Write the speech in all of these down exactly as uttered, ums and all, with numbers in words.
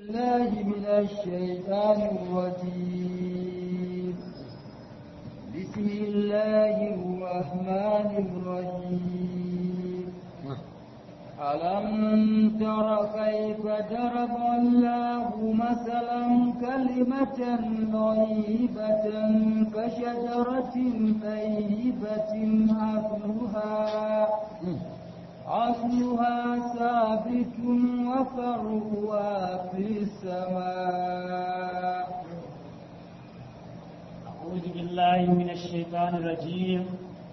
الله من الشيطان الرجيم بسم الله الرحمن الرحيم ألم تر كيف ضرب الله مثلا كلمة طيبة كشجرة طيبة أصلها أصلها ثابت وفرعها في السماء. أعوذ بالله من الشيطان الرجيم.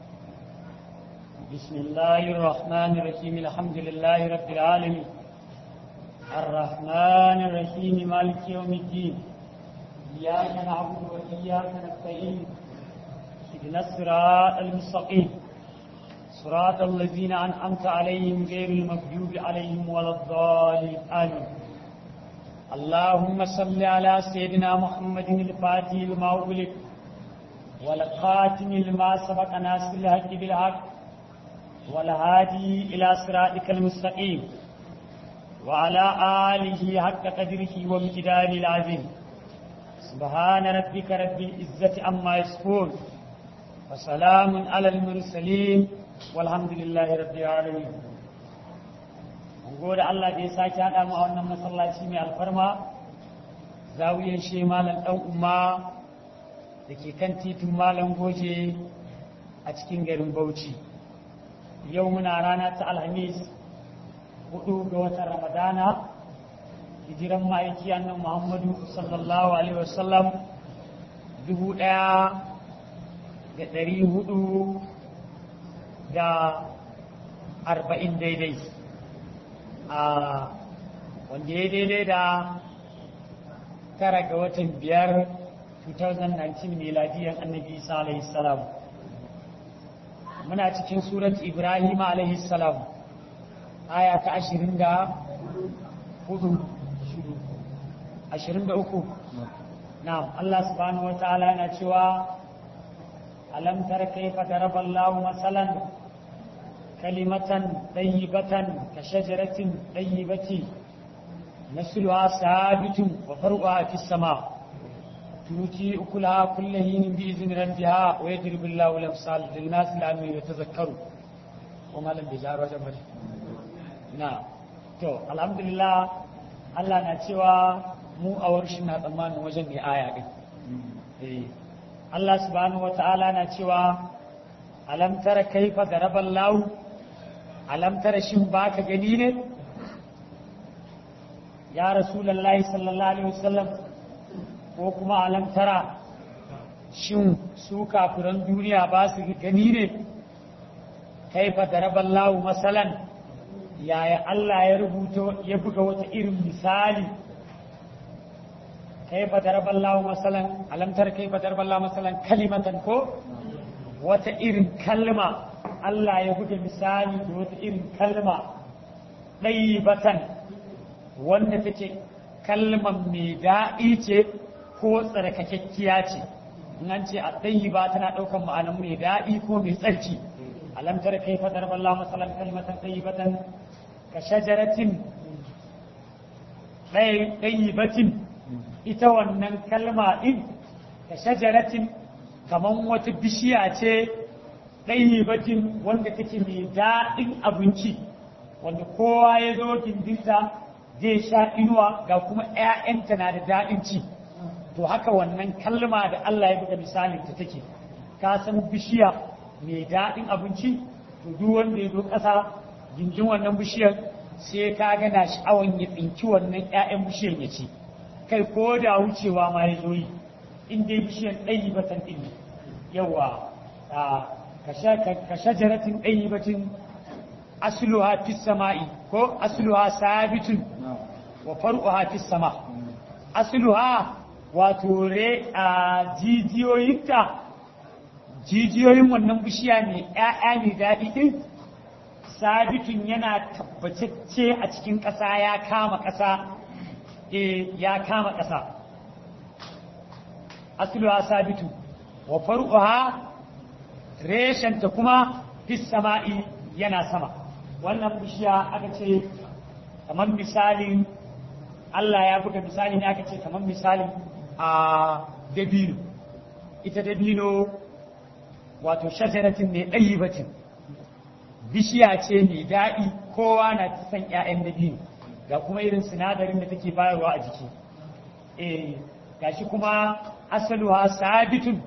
بسم الله الرحمن الرحيم. الحمد لله رب العالمين الرحمن الرحيم مالك يوم الدين إياك نعبد وإياك نستعين اهدنا الصراط المستقيم صراط الذين أنعمت عليهم غير المغضوب عليهم ولا الضالين آمين. اللهم صل على سيدنا محمد الفاتح لما أغلق والخاتم لما سبق ناصر الحق بالحق والهادي إلى صراطك المستقيم وعلى آله حق قدره ومقداره العظيم. سبحان ربك رب العزة عما يصفون وسلام على المرسلين والحمد لله رب العالمين. gode Allah da ya sake haɗa mu a wannan masallaci mai alfarma zawiyar shi malam ɗan umma da ke kan titin malam goje a cikin garin Bauchi. Yau muna rana ta Alhamis hudu ga watan Ramadana hijiran ma'aiki annan Muhammadu sallallahu alaihi wasallam dubu ɗaya da ɗari hudu da arba'in daidai a wanda ya daidai da tara ga watan biyar twenty nineteen miladiyan annabi isa alaihi salam. Muna cikin surat ibrahim alaihi salam aya ta ashirin da hudu ashirin da uku. na'am, Allah subhanahu wa ta'ala yana cewa alam tara kayfa daraba Allahu masalan kalimatan tayyibatan ka shajaratin tayyibati nasluha sabitun wa far'uha fis sama' tuti ukulaha kullu hinin bi izni rabbiha wa yadribu Allahu al-amsal lin-nas la'allahum yatadhakkarun. kuma lam bijaru wajen bari na to alhamdulillah Allah na cewa mu a warshin na tsammanin wajen ne aya din eh Allah subhanahu wata'ala na cewa alam tara kaifa daraballahu, alam tara shin baka gani ne ya rasulullahi sallallahu alaihi wasallam, ko kuma alam tara shin su kafiran duniya ba su gani ne kaifa daraballahu masalan, yaya Allah ya rubuto ya buga wata irin misali. kaifa daraballahu masalan, alam tara kaifa daraballahu masalan kalimatan, ko wata irin kalma Allah ya buga misali da wata irin kalma ɗayyibatan wanda take kalmar mai daɗi ce ko tsarkakekkiya ce. in an ce a ɗayyiba tana ɗaukar ma'anar mai daɗi ko mai tsarki. alam tara kaifa daraballahu masalan kalimatan ɗayyibatan ka shajaratin ɗayyibatin, ita wannan kalma ɗin ka shajaratin kaman wata bishiya ce ɗayyibatin wanda take mai daɗin abinci, wanda kowa ya zo gindinta zai sha inuwa ga kuma ‘ya'yanta na da daɗin ci. to haka wannan kalma da Allah ya buga misalin ta take. ka san bishiya mai daɗin abinci, to duk wanda ya zo ƙasa gindin wannan bishiyar sai ka gana sha'awan ya tsinki wannan ‘ya'yan bishiyar ya ci, kai ko da wucewa ma ya zo yi in dai bishiyar ɗayyibatan ɗin ne. yawa ka shajaratin ɗayyibatin asluha fis sama'i, ko asluha sabitun wa far'uha fis sama. asluha wato re a jijiyoyinta, jijiyoyin wannan bishiya ne ƴaƴa ne daɗi ɗin sabitun yana tabbatacce a cikin ƙasa, ya kama ƙasa eh ya kama ƙasa. asluha sabitu wa far'uha reshenta kuma fis sama'i yana sama. wannan bishiya aka ce kamar misalin Allah ya buga misali ne aka ce kamar misali a dabino ita dabino wato shajaratin ne ɗayyibatin bishiya ce mai daɗi kowa na son ƴaƴan dabino ga kuma irin sinadarin da take bayarwa a jiki eh gashi kuma asaluha sabitun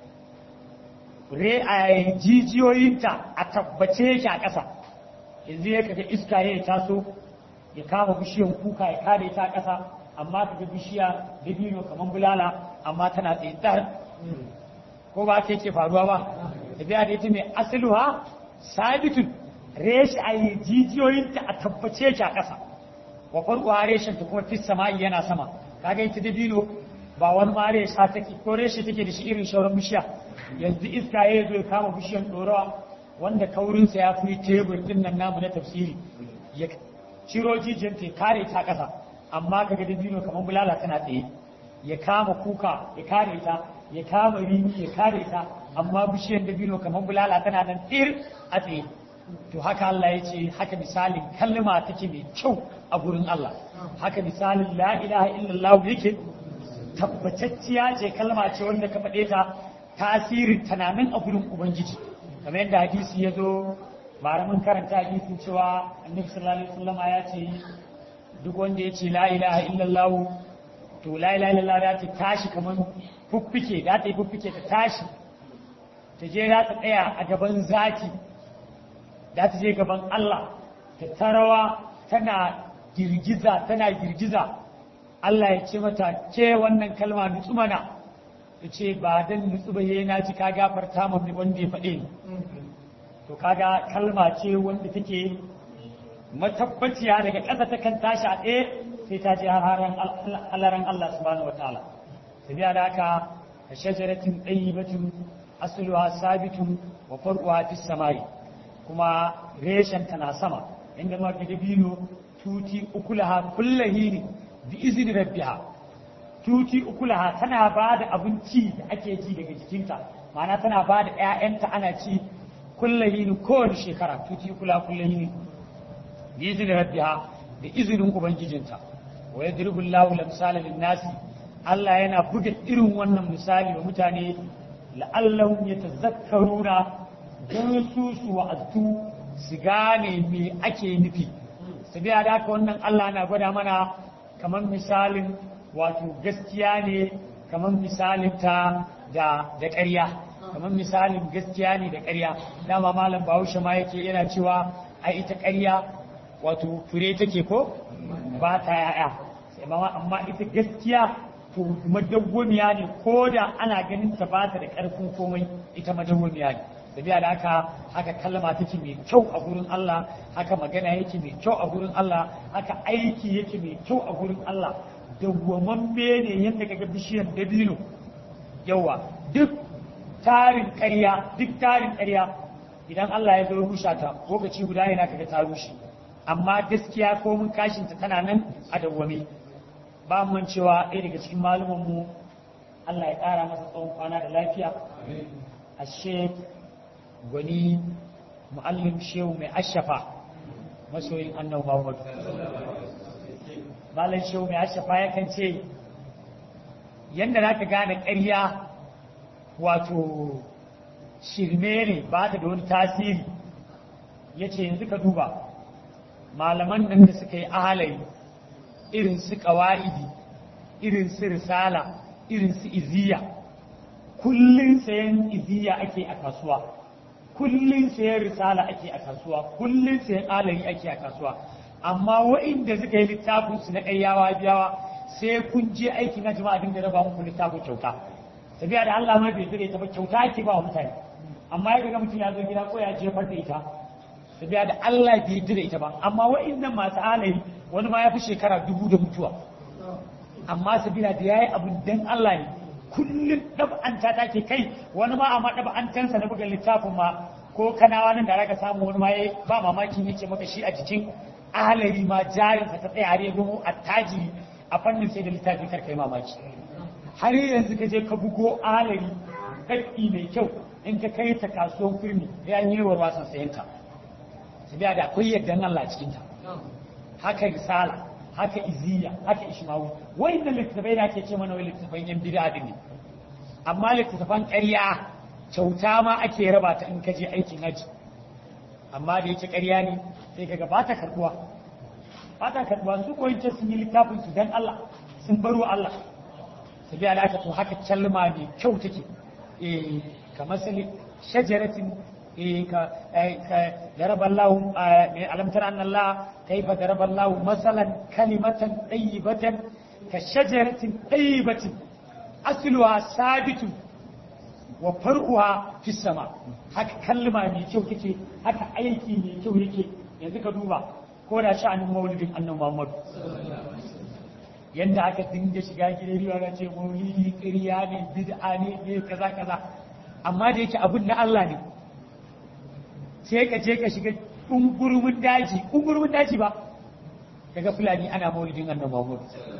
re a jijiyoyinta a tabbace yake a ƙasa yanzu ya kaga iska ya taso ya kama bishiyan kuka ya kare ta ƙasa amma kaga bishiya dabino kamar bulala amma tana tsaye dar ko ba ta yake faruwa ba tafiya da ita mai asaluha sabitun reshi a jijiyoyinta a tabbace yake a ƙasa wa farko reshen ta kuma fi sama'i yana sama kaga ita dabino ba wani ma resha take ko reshe take da shi irin shauran bishiya yanzu iska ya zo ya kama bishiyan ɗorawa wanda kaurinsa ya fi tebur din nan namu na tafsiri ya ciro jijiyar ta kare ta ƙasa amma kaga dabino kamar bulala tana tsaye ya kama kuka ya kare ta ya kama rini ya kare ta amma bishiyar dabino kamar bulala tana nan tsir a tsaye to haka Allah ya ce haka misalin kalma take mai kyau a gurin Allah haka misalin la ilaha illallah yake tabbatacciya ce kalma ce wanda ka faɗe ta tasirin tunanin a gurin ubangiji kamar yadda hadisi ya zo mun karanta hadisin cewa annabi sallallahu alaihi wasallam ya ce duk wanda ya ce la ilaha illallah to la ilaha illallah da ta tashi kamar fuffike da ta yi fuffike ta tashi ta je za ta tsaya a gaban zaki da ta je gaban Allah ta tarawa tana girgiza tana girgiza Allah ya ce mata ke wannan kalma nutsu mana ta ce ba dan nutsu ba yayi na ji ka gafarta mun wanda ya faɗe ni to kaga kalma ce wanda take matabbaciya daga ƙasa ta kan tashi a ɗaya sai ta je halaran Allah subhanahu wataala tabiya da haka shajaratin ɗayyibatin asluha sabitun wa far'uha fis samai kuma reshen ta na sama inda ma dabino tuti ukulaha kullahini bi izni rabbiha tuti ukulaha tana ba da abinci da ake ji daga jikinta ma'ana tana ba da ƴaƴanta ana ci kullahini kowace shekara tuti ukulaha kullahini bi izni rabbiha da izinin ubangijinta wa yadribu Allahu lamsala lin-nasi Allah yana buga irin wannan misali wa mutane la'allahum yatazakkaruna don su su wa'azu su gane me ake nufi sabiya da haka wannan Allah na gwada mana kamar misalin wato gaskiya ne kamar misalin ta da da ƙarya kamar misalin gaskiya ne da ƙarya dama malam Bahaushe ma yake yana cewa ai ita ƙarya wato fure take ko ba ta yaya amma ita gaskiya to madawwamiya ne ko da ana ganin ta ba ta da ƙarfin komai ita madawwamiya ne sabiya da haka haka kalma take mai kyau a gurin Allah haka magana yake mai kyau a gurin Allah haka aiki yake mai kyau a gurin Allah dawwamamme ne yadda kaga bishiyar dabino yawa duk tarin ƙarya duk tarin ƙarya idan Allah ya zo rusha ta lokaci guda yana kaga ta rushe amma gaskiya ko mun kashin ta tana nan a dawwame ba mu cewa ɗaya daga cikin malumin mu Allah ya ƙara masa tsawon kwana da lafiya a shek gwani mu'allim shehu mai ashafa masoyin annabi Muhammad malam shehu mai ashafa yakan ce yanda zaka gane ƙarya wato shirme ne ba ta da wani tasiri yace yanzu ka duba malaman nan da suka yi ahalai irin su qawaidi irin su risala irin su iziya kullun sayan iziya ake a kasuwa kullun sayan risala ake a kasuwa kullun sayan alari ake a kasuwa amma wa'inda suka yi littafin su na ƙayyawa biyawa sai kun je aiki na jama'a dinga raba muku littafin kyauta tabiya da Allah ma bai dire ta ba kyauta ake ba wa mutane amma ya ga mutum ya zo gida ko ya jefar da ita tabiya da Allah bai dire ita ba amma wa'innan masu alari wani ma ya fi shekara dubu da mutuwa amma sabila da yayi abin dan Allah ne kullum ɗab'anta take kai wani ma amma ɗab'antansa na buga littafin ma ko kanawa nan da raka samu wani ma ba mamakin yake maka shi a jikin alari ma jarinsa ta tsaya har ya gomo attajiri a fannin sai da littafi kar kai mamaki har yanzu ka je ka bugo alari ɗaɗɗi mai kyau in ka kai ta kasuwan kurmi ya yi wa wasan sayanta sabila da akwai yardan Allah cikinta haka risala haka iziya haka ishmawu wa'innan littattafai da ake ce mana wai littattafan yan bid'a din ne amma littattafan ƙarya kyauta ma ake raba ta in ka je aikin haji amma da yake ƙarya ne sai kaga ba ta karbuwa ba ta karbuwa su ko yace sun yi littafin su dan Allah sun baro Allah sai da alaka to haka kalma ne kyau take eh kamar sai shajaratin eh ka daraba Allah alam tara anna Allah kayfa daraba Allah masalan kalimatan tayyibatan ka shajaratin tayyibatin asluha sabitun wa far'uha fi sama haka kalma mai kyau take haka aiki mai kyau yake yanzu ka duba ko da sha'anin maulidin annabi Muhammad yanda aka dinga shiga gidan riwa ga ce maulidi ƙarya ne bid'a ne ne kaza kaza amma da yake abun na Allah ne sai ka je ka shiga kungurumin daji kungurumin daji ba daga fulani ana maulidin annabi Muhammad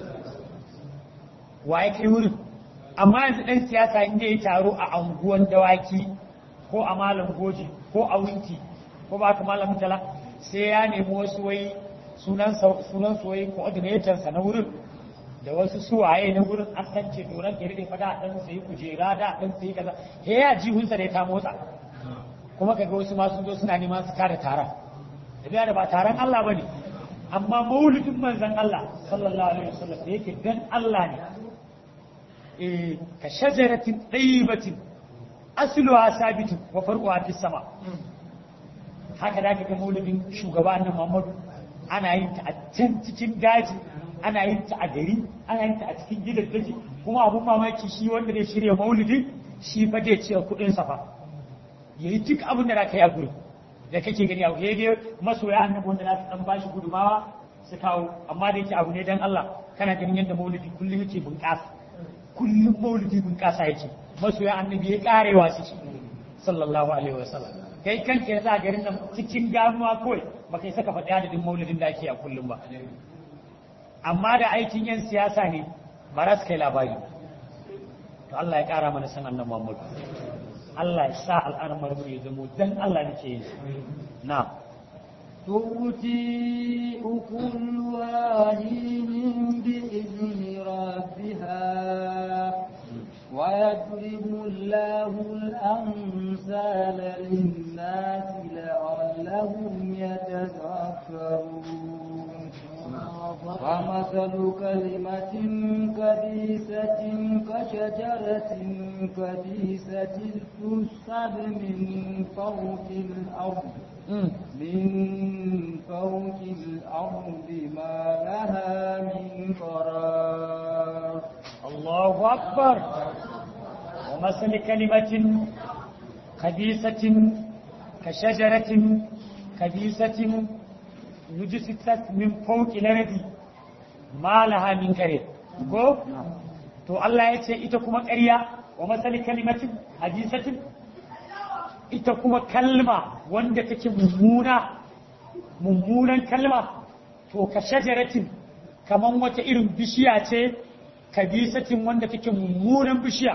wa ya kai wurin amma yanzu ɗan siyasa inda ya taro a anguwan dawaki ko a malam goji ko a winki ko ba ka malam mutala sai ya nemi wasu wai sunan sunan su wai coordinator sa na wurin da wasu suwaye na wurin an tance doron ke rike fada dan sai kujera da dan sai kaza he ya jihun sa da ta motsa kuma kaga wasu ma sun zo suna neman su kare taron da ba taron Allah bane amma maulidin manzon Allah sallallahu alaihi wasallam da yake dan Allah ne كشجرة طيبة أصلها ثابت وفرعها في السماء هكذا كده مولدين شغبان محمد أنا ينت أتنتين داجي أنا ينت أدري أنا ينت أتكين جدا داجي kuma abun mamaki shi wanda zai shirya maulidin shi fa zai ciyar kuɗin safa yayi duk abin da za ka yi a gurin da kake gani a dai masoya annabi wanda za su dan bashi gudumawa su kawo amma da yake abu ne dan Allah kana ganin yadda maulidi kullum yake bunƙasa kullum maulidi bin kasa yake masoya annabi ya karewa su sallallahu alaihi wasallam kai kanka ya sa garin nan cikin ganuwa kawai ba kai saka faɗi adadin maulidin da ake a kullum ba amma da aikin yan siyasa ne ba za su kai labari to Allah ya kara mana san annabi Muhammad Allah ya sa al'amar mu ya zamo dan Allah nake yin na تؤتي أكل واحد بإذن ربها ويضرب الله الأمثال للناس لعلهم يتذكرون ومثل كلمة كبيسة كشجرة كبيسة تسحب من فوق الأرض من فوق الأرض ما لها من قرار الله أكبر ومثل كلمة خبيثة كشجرة خبيثة نجست من فوق الأرض ما لها من قرار ko to Allah ya ce ita kuma ƙarya wa masali kalimatin hadisatin ita kuma kalma wanda take mummuna mummunan kalma to ka shajaratin kaman wata irin bishiya ce kabisatin wanda take mummunan bishiya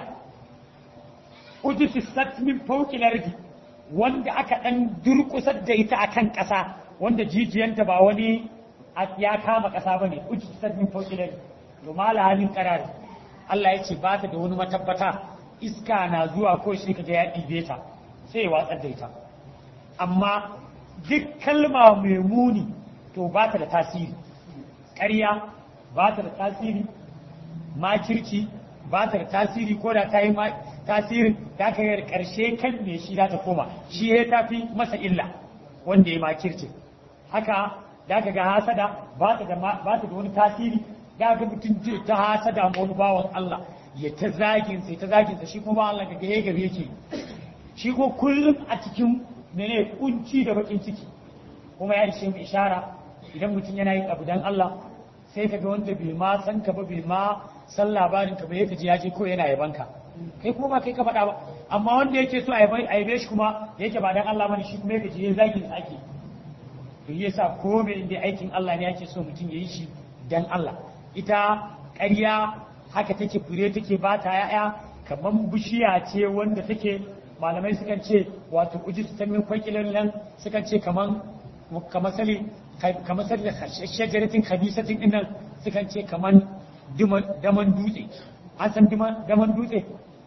udisat min fawqi lardi wanda aka dan durkusar da ita akan ƙasa wanda jijiyanta ba wani ya kama ƙasa bane udisat min fawqi lardi to mala halin qarar Allah ya ce ba ta da wani matabbata iska na zuwa ko shi kaga ya ɗibe ta sai ya watsar da ita amma duk kalma mai muni to ba ta da tasiri ƙarya ba ta da tasiri makirci ba ta da tasiri ko da ta yi tasirin ta kai ƙarshe kan me shi za ta koma shi ya tafi masa illa wanda ya makirci haka da ka ga hasada ba ta da wani tasiri da ga mutum ta hasada ma wani bawan Allah ya ta zagin sai ta zagin sa shi kuma Allah ga gaye gabe yake shi ko kullum a cikin mene kunci da bakin ciki kuma ya ishe mu ishara idan mutum yana yin abu dan Allah sai kaga wanda bai ma san ka ba bai ma san labarin ka ba yake ji ya je ko yana yaban ka kai kuma ba kai ka faɗa ba amma wanda yake so a yabe shi kuma yake ba dan Allah bane shi kuma yake ji ya zagin sa ake to yasa ko me inda aikin Allah ne yake so mutum ya yi shi dan Allah ita ƙarya haka take fure take ba ta ya'ya kaman bishiya ce wanda take malamai sukan ce wato uji su tamin kwakilan nan sukan ce kaman kamar sali kamar sai da shajaratin khabisatin din nan sukan ce kaman daman dutse an san daman dutse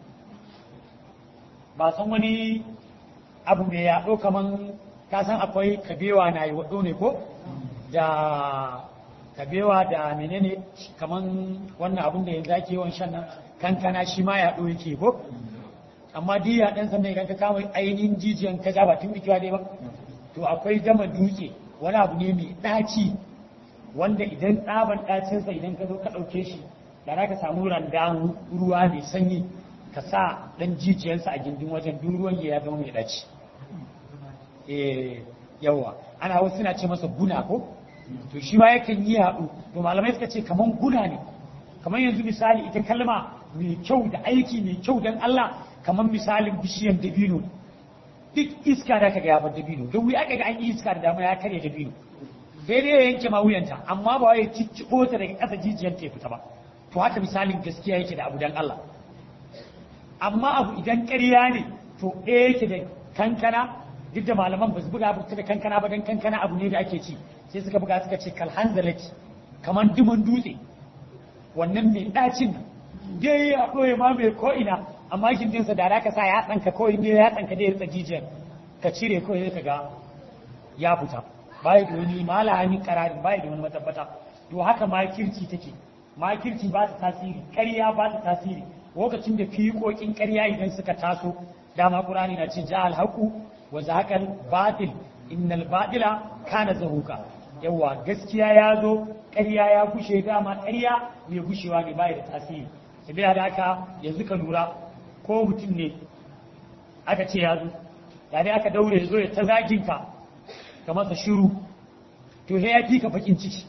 ba san wani abu mai yaɗo kaman ka san akwai kabewa na yi waɗo ne ko da kabewa da menene kaman wannan abin da yanzu ake yawan shan nan kankana shi ma yaɗo yake ko amma duk ya ɗan sannan idan ka kama ainihin jijiyan ka ja ba tun ikiwa dai ba to akwai daman dutse wani abu ne mai ɗaci wanda idan tsaban ɗacinsa idan ka zo ka ɗauke shi da za ka samu randan ruwa mai sanyi ka sa ɗan jijiyansa a gindin wajen duk ruwan ya zama mai ɗaci eh yawa ana wasu suna ce masa guna ko to shi ma yakan yi haɗu to malamai suka ce kaman guna ne kamar yanzu misali ita kalma mai kyau da aiki mai kyau don Allah kamar misalin bishiyan dabino duk iska da kaga ya bar dabino don wuya kaga an yi iska da dama ya karya dabino sai dai ya yanke ma wuyanta amma ba ya cicciɓo ta daga ƙasa jijiyar ta fita ba to haka misalin gaskiya yake da abu dan Allah amma abu idan ƙarya ne to ɗaya yake da kankana duk da malaman ba su buga abu da kankana ba dan kankana abu ne da ake ci sai suka buga suka ce kalhanzalati kamar duman dutse wannan mai ɗacin dai ya ɗoye ma mai ko'ina amma gindinsa da ka sa ya tsanka kawai ne ya tsanka da ya rika jijiyar ka cire kawai ka ga ya fita bai da wani malamin kararin bai da wani matabbata to haka makirci take makirci ba ta tasiri ƙarya ba ta tasiri lokacin da fiƙoƙin ƙarya idan suka taso dama qur'ani na ce ja'al haqu wa zaqal batil innal batila kana zahuka yawa gaskiya ya zo ƙarya ya gushe dama ƙarya mai gushewa ne bai da tasiri sabiya da haka yanzu ka lura ko mutum ne aka ce ya zo da dai aka daure ya zo ya ta zagin ka ka masa shiru to sai ya fi ka bakin ciki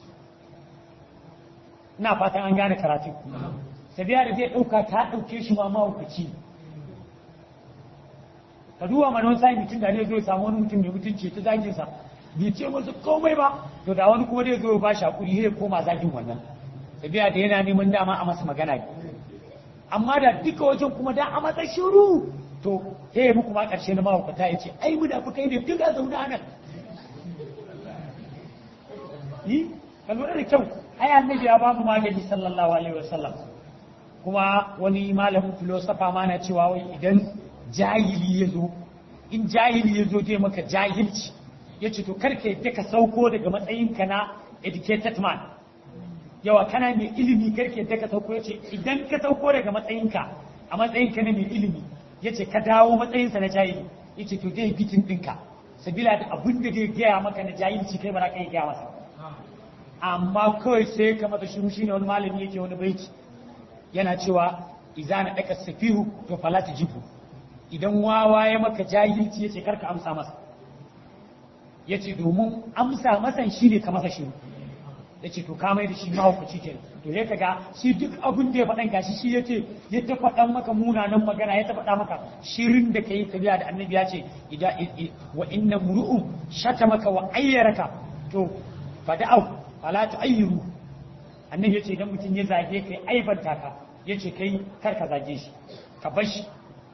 ina fatan an gane karatu sabiya da zai ɗauka ta ɗauke shi ma mahaukaci ka duba mana wani sa'in mutum da zai zo ya samu wani mutum mai mutunci ta zagin sa bai ce masa komai ba to da wani kuma zai zo ba shi hakuri sai koma zagin wannan sabiya da yana neman dama a masa magana amma da duka wajen kuma da a matsa shiru to sai muku ma karshe na mahaukata ya ce ai muna fi kai ne duk a zauna nan yi ka lura da kyau ai annabi ya ba mu magani sallallahu alaihi wasallam kuma wani malamin filosofa ma na cewa wai idan jahili ya zo in jahili ya zo zai maka jahilci ya ce to karka yadda ka sauko daga matsayinka na educated man yawa kana mai ilimi karka yadda ka sauko ya ce idan ka sauko daga matsayinka a matsayinka na mai ilimi ya ce ka dawo matsayinsa na jahili ya ce to dai bitin ɗinka sabila da abin da zai gaya maka na jahilci kai ba za ka yi gaya masa amma kawai sai ka masa shiru shine wani malami yake wani baiti yana cewa idza na daka safihu to fala tajibu idan wawa ya maka jahilci yace karka amsa masa yace domin amsa masa shine ka masa shiru yace to ka mai da shi mahaukaci kenan to sai kaga shi duk abin da ya faɗan gashi shi yace ya ta faɗan maka munanan magana ya ta faɗa maka shirin da kai ka biya da annabi ya ce idan wa inna muru'un shatamaka wa ayyaraka to fada'u fala tu'ayyiru annabi yace idan mutum ya zage kai aibanta ka yace kai kar ka zage shi ka bar shi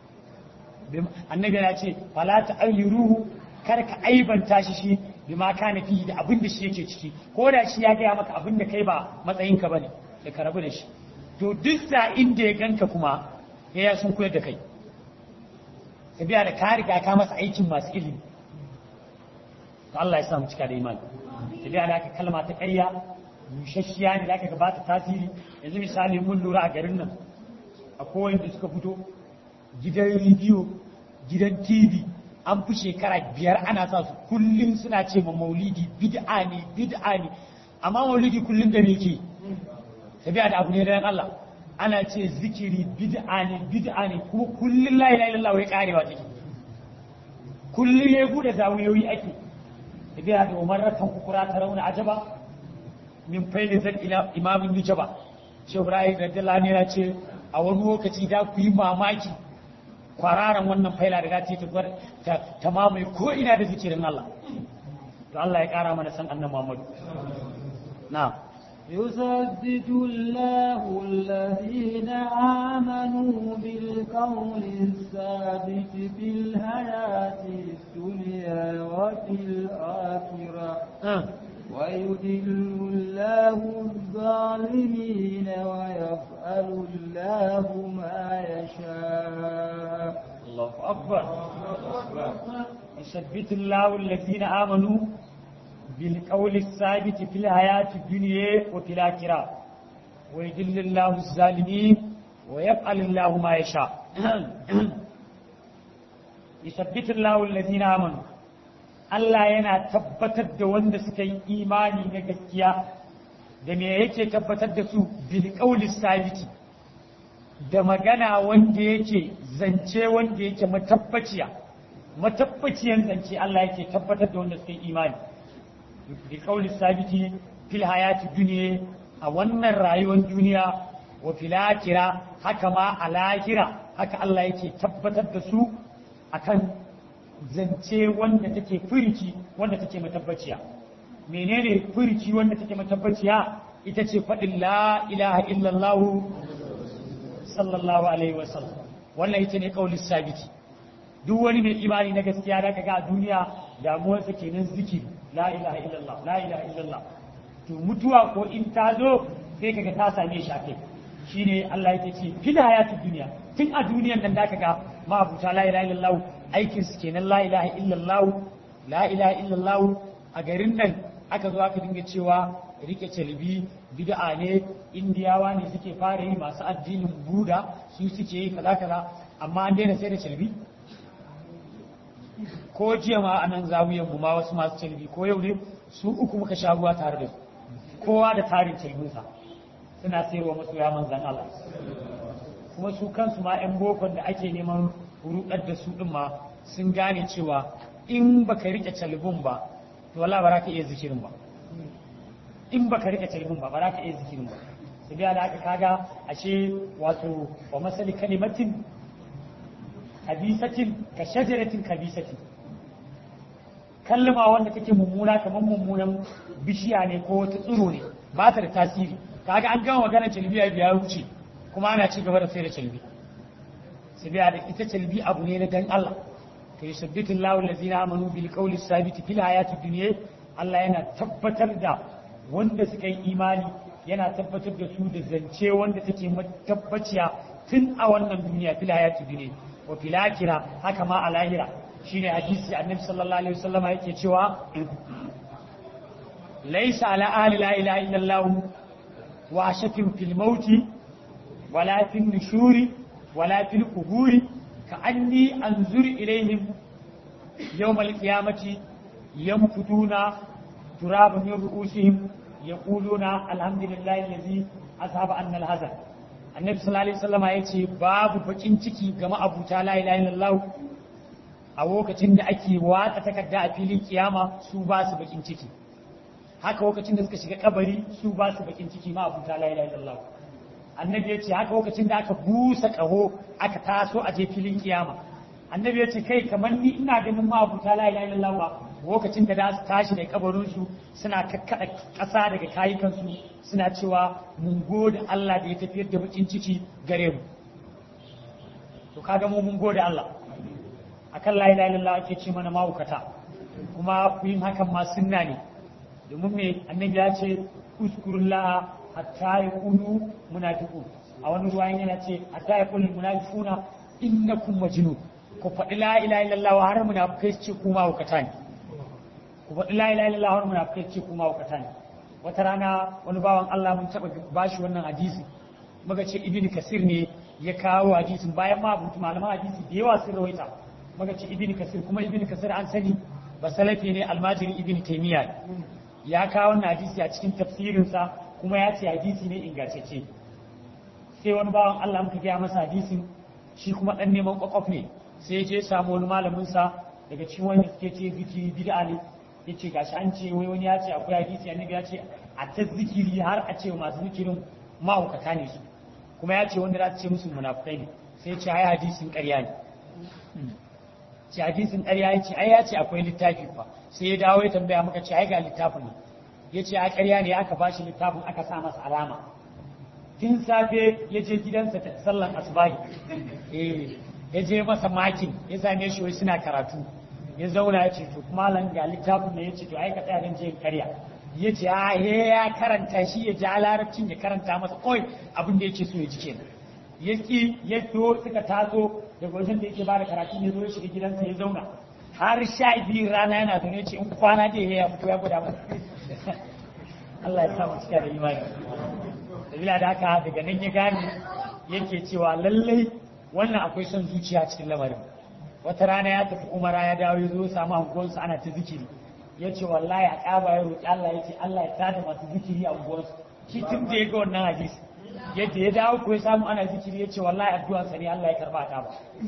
annabi ya ce fala tu'ayyiruhu kar ka aibanta shi shi bima kana fi da abin da shi yake ciki ko da shi ya gaya maka abin da kai ba matsayin ka bane da ka rabu da shi to duk sa inda ya ganka kuma ya sun koyar da kai sabiya da ka riga ka masa aikin masu ilimi to Allah ya sa mu cika da imani sabiya da aka kalma ta ƙarya yushashiya ne da aka gabata tasiri yanzu misali mun lura a garin nan akwai wanda suka fito gidan rediyo gidan T V an fi shekara biyar ana sa su kullum suna ce ma maulidi bid'a ne bid'a ne amma maulidi kullum da ne ke tabi'a da abu ne da Allah ana ce zikiri bid'a ne bid'a ne kuma kullum la ilaha illallah wai karewa take kullum ya bude zawiyoyi ake tabi'a da Umar rakan kukura ta rauna ajaba min faili zan ila imamin nujaba Shehu Ibrahim radiyallahu anhu ya ce a wani lokaci da ku yi mamaki kwararan wannan faila da ta ta ta mamaye ko ina da zikirin Allah to Allah ya kara mana san annabi Muhammad na'am يثبت الله الذين آمنوا بالقول الثابت في الحياة الدنيا وفي الآخرة ويذل الله الظالمين ويفعل الله ما يشاء. الله أكبر. يثبت الله الذين آمنوا بالقول الثابت في الحياة الدنيا وفي الآخرة ويذل الله الظالمين ويفعل الله ما يشاء. يثبت الله الذين آمنوا Allah yana tabbatar da wanda suka yi imani na gaskiya da me yake tabbatar da su bil qawli sabiti da magana wanda yake zance wanda yake matabbaciya matabbaciyan zance Allah yake tabbatar da wanda suka yi imani bil qawli sabiti fil hayati dunya a wannan rayuwar duniya wa fil akhirah haka ma a lahira haka Allah yake tabbatar da su akan zance wanda take furici wanda take matabbaciya. Menene furici wanda take matabbaciya? Ita ce faɗin la ilaha illallah sallallahu alaihi wasallam. Wannan ita ne kaulin sabiti. Duk wani mai imani na gaskiya da kaga a duniya damuwarsa kenan zikiri la ilaha illallah la ilaha illallah. To mutuwa ko in ta zo sai kaga ta same shi akai. Shine Allah yake ce fil hayatid duniya tun a duniyan nan da kaga ma abuta la ilaha illallah aikin su kenan la ilaha illallah la ilaha illallah a garin nan aka zo aka dinga cewa rike calbi bid'a ne indiyawa ne suke fara yi masu addinin buda su suke yi kaza kaza amma an daina sai da calbi ko jiya ma a nan zawiyan mu ma wasu masu calbi ko yau ne su uku muka sha ruwa tare da su kowa da tarin calbinsa suna sayarwa masoya manzan Allah kuma su kansu ma 'yan bokon da ake neman rudar da su din ma sun gane cewa in baka rike calbin ba to wala ba za ka iya zikirin ba in baka rike calbin ba ba za ka iya zikirin ba sai da aka kaga ashe wato wa masali kalimatin kabisatin ka shajaratin kabisatin kalma wanda take mummuna kamar mummunan bishiya ne ko wata tsiro ne ba ta da tasiri kaga an gama magana calbi ya biya wuce kuma ana ci gaba da sai da calbi sabiya da ita calbi abu ne na dan Allah to yusabbitu Allahu allazina amanu bil qawli sabiti fil hayati dunya Allah yana tabbatar da wanda suka yi imani yana tabbatar da su da zance wanda take tabbaciya tun a wannan duniya fil hayati dunya wa fil akhirah haka ma a lahira shine hadisi annabi sallallahu alaihi wasallam yake cewa laysa ala ahli la ilaha illa Allah wa shakin fil mauti wala fil nushuri ولا في القبور كأني أنظر إليهم يوم القيامة ينفثون ترابا من رؤوسهم يقولون الحمد لله الذي أذهب عنا الحزن. النبي صلى الله عليه وسلم يقول باب بكين ciki gama Abu Ta la ilaha illallah a lokacin da ake watsa takarda a filin kiyama su ba su bakin ciki haka lokacin da suka shiga kabari su ba su bakin ciki ma Abu Ta la ilaha illallah. Annabi ya ce haka lokacin da aka busa ƙaho aka taso a je filin kiyama annabi ya ce kai kamar ni ina ganin ma abu ta la ilaha illallah ba lokacin da za su tashi da kabarin su suna kakkada ƙasa daga kayukan su suna cewa mun gode Allah da ya tafiyar da bakin ciki gare mu to kaga mu mun gode Allah akan la ilaha illallah ake ce mana mahaukata kuma yin hakan ma sunna ne domin me annabi ya ce uskurullah hatta ya kunu munafiqun a wani ruwayan yana ce hatta ya kunu munafiquna innakum majnun ku faɗi la ilaha illallah wa har munafikai ce kuma wakata ne ku faɗi la ilaha illallah har munafikai ce kuma wakata ne wata rana wani bawan Allah mun taɓa bashi wannan hadisi muka ce ibnu kasir ne ya kawo hadisin bayan ma abu malaman hadisi da yawa sun rawaita muka ce ibnu kasir kuma ibnu kasir an sani ba salafi ne almajiri ibnu taymiya ya kawo wannan hadisi a cikin tafsirinsa kuma ya ce hadisi ne ingantacce sai wani bawan Allah muka gaya masa hadisin shi kuma dan neman kwakwaf ne sai ya je samu wani malamin sa daga cikin wanda suke ce zikiri bid'a ne yace gashi an ce wai wani ya ce akwai hadisi annabi ya ce a ta zikiri har a ce masu zikirin mahaukata ne su kuma ya ce wanda za su ce musu munafukai ne sai ya ce ai hadisin ƙarya ne ce hadisin ƙarya ya ce ai ya ce akwai littafi fa sai ya dawo ya tambaya muka ce ai ga littafin ne ya ce a ƙarya ne aka ba shi littafin aka sa masa alama tun safe ya je gidansa ta sallan asubahi eh ya je masa makin ya same shi wai suna karatu ya zauna ya ce to malam ga littafin ne ya ce to ai ka tsaya dan je ƙarya ya ce a ya karanta shi ya ji a larabcin ya karanta masa kawai abin da yake so ya ji kenan ya ki ya to suka taso daga wajen da yake bada karatu ne zo ya shiga gidansa ya zauna har sha biyu rana yana zaune ce in kwana da ya fito ya gwada masa Allah ya sa mu cika da imani sabila da haka daga nan ya gane yake cewa lallai wannan akwai son zuciya cikin lamarin wata rana ya tafi umara ya dawo ya zo samu hankuwansu ana ta zikiri ya ce wallahi a ƙaba ya roƙi Allah ya ce Allah ya tada masu zikiri a unguwarsu shi tun da ya ga wannan hadisi yadda ya dawo ko ya samu ana zikiri ya ce wallahi addu'a sa ne Allah ya karba ta ba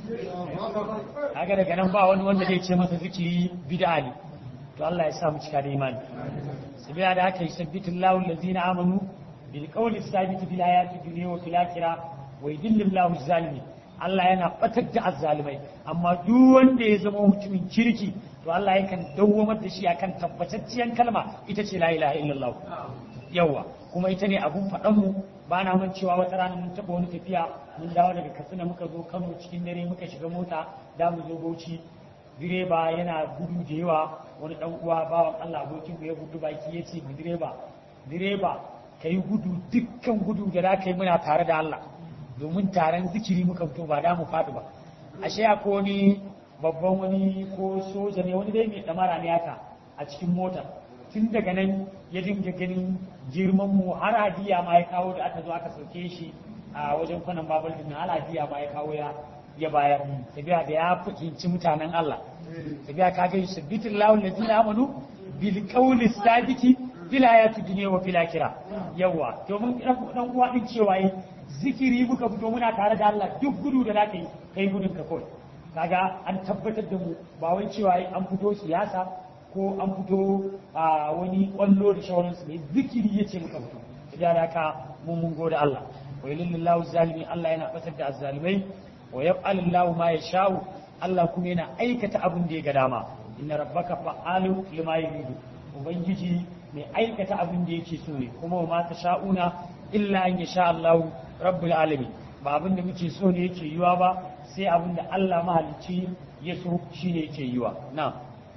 haka daga nan ba wani wanda zai ce masa zikiri bid'a ne to Allah ya sa mu cika da imani sabila da haka yusabbitu Allahu allazina amanu bil qawli sabit fil hayati dunya wa fil akhirah wa yudillu Allahu zalimin Allah yana batar da azzalimai amma duk wanda ya zama mutumin kirki to Allah yakan dawwamar da shi akan tabbatacciyar kalma ita ce la ilaha illallah yawa kuma ita ne abun faɗan mu ba na mun cewa wata rana mun taɓa wani tafiya mun dawo daga Katsina muka zo Kano cikin dare muka shiga mota da mu zo Bauchi direba yana gudu da yawa wani dan uwa bawan Allah abokin mu ya gudu baki yace mu direba direba kai gudu dukkan gudu da za ka yi muna tare da Allah domin taron zikiri muka fito ba da mu faɗi ba ashe akwai wani babban wani ko soja ne wani dai mai damara ne haka a cikin mota tun daga nan ya dinga ganin girman mu har hadiya ma ya kawo da aka zo aka sauke shi a wajen kwanan babal din har hadiya ma ya kawo ya ya bayar tabiya da ya fahimci mutanen Allah tabiya ka ga yusabbitul lahu allazina amanu bil qawli sabiti fil hayati dunya wa fil akhirah yawa domin dan uwa din cewa zikiri muka fito muna tare da Allah duk gudu da zaka yi kai gudun ka kawai kaga an tabbatar da mu ba wai cewa an fito siyasa ko an fito a wani kwallo da shawararsu ne zikiri ya ce muka fito da haka mun mun gode Allah wa yalillahu zalimi Allah yana batar da azzalimai wa yaf'alullahu ma yasha'u Allah kuma yana aikata abin da ya ga dama inna rabbaka fa'alu lima yuridu ubangiji mai aikata abin da yake so ne kuma ma ta sha'una illa an yasha Allah rabbul alamin ba abin da muke so ne yake yiwa ba sai abin da Allah mahalicci ya so shi ne yake yiwa na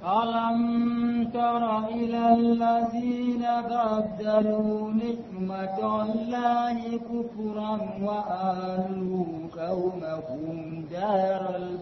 ألم تر إلى الذين بدلوا نعمة الله كفرا وآلوا قومهم دار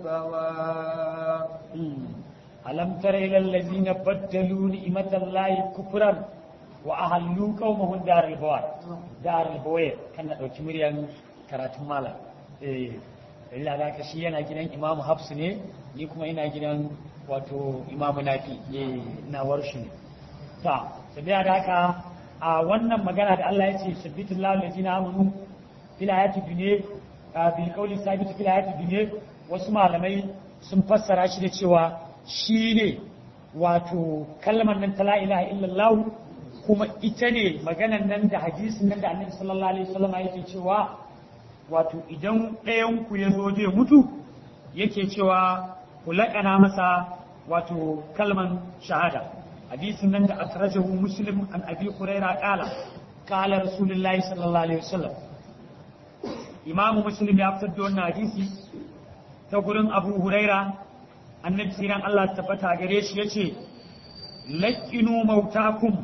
البوار ألم تر إلى الذين بدلوا نعمة الله كفرا وأهلوا قومهم دار البوار دار البوار كان دوki muryan karatun malam eh illa da ka shi yana gidan Imam Hafs ne ni kuma ina gidan wato Imam Nafi eh na warshi ne ta sabiya da haka a wannan magana da Allah ya ce sabbitillahu allazina amanu fil hayati dunya bil qawli sabit fil hayati dunya wasu malamai sun fassara shi da cewa shi ne wato kalmar nan ta la ilaha illallah kuma ita ne maganan nan da hadisin nan da annabi sallallahu alaihi wasallam yake cewa wato idan ɗayan ku ya zo zai mutu yake cewa ku laƙana masa wato kalman shahada hadisin nan da akhrajahu muslim an abi hurairah qala qala rasulullahi sallallahu alaihi wasallam imamu muslim ya fitar da wannan hadisi ta gurin abu hurairah annabi siran Allah tabbata gare shi yace laqinu mautakum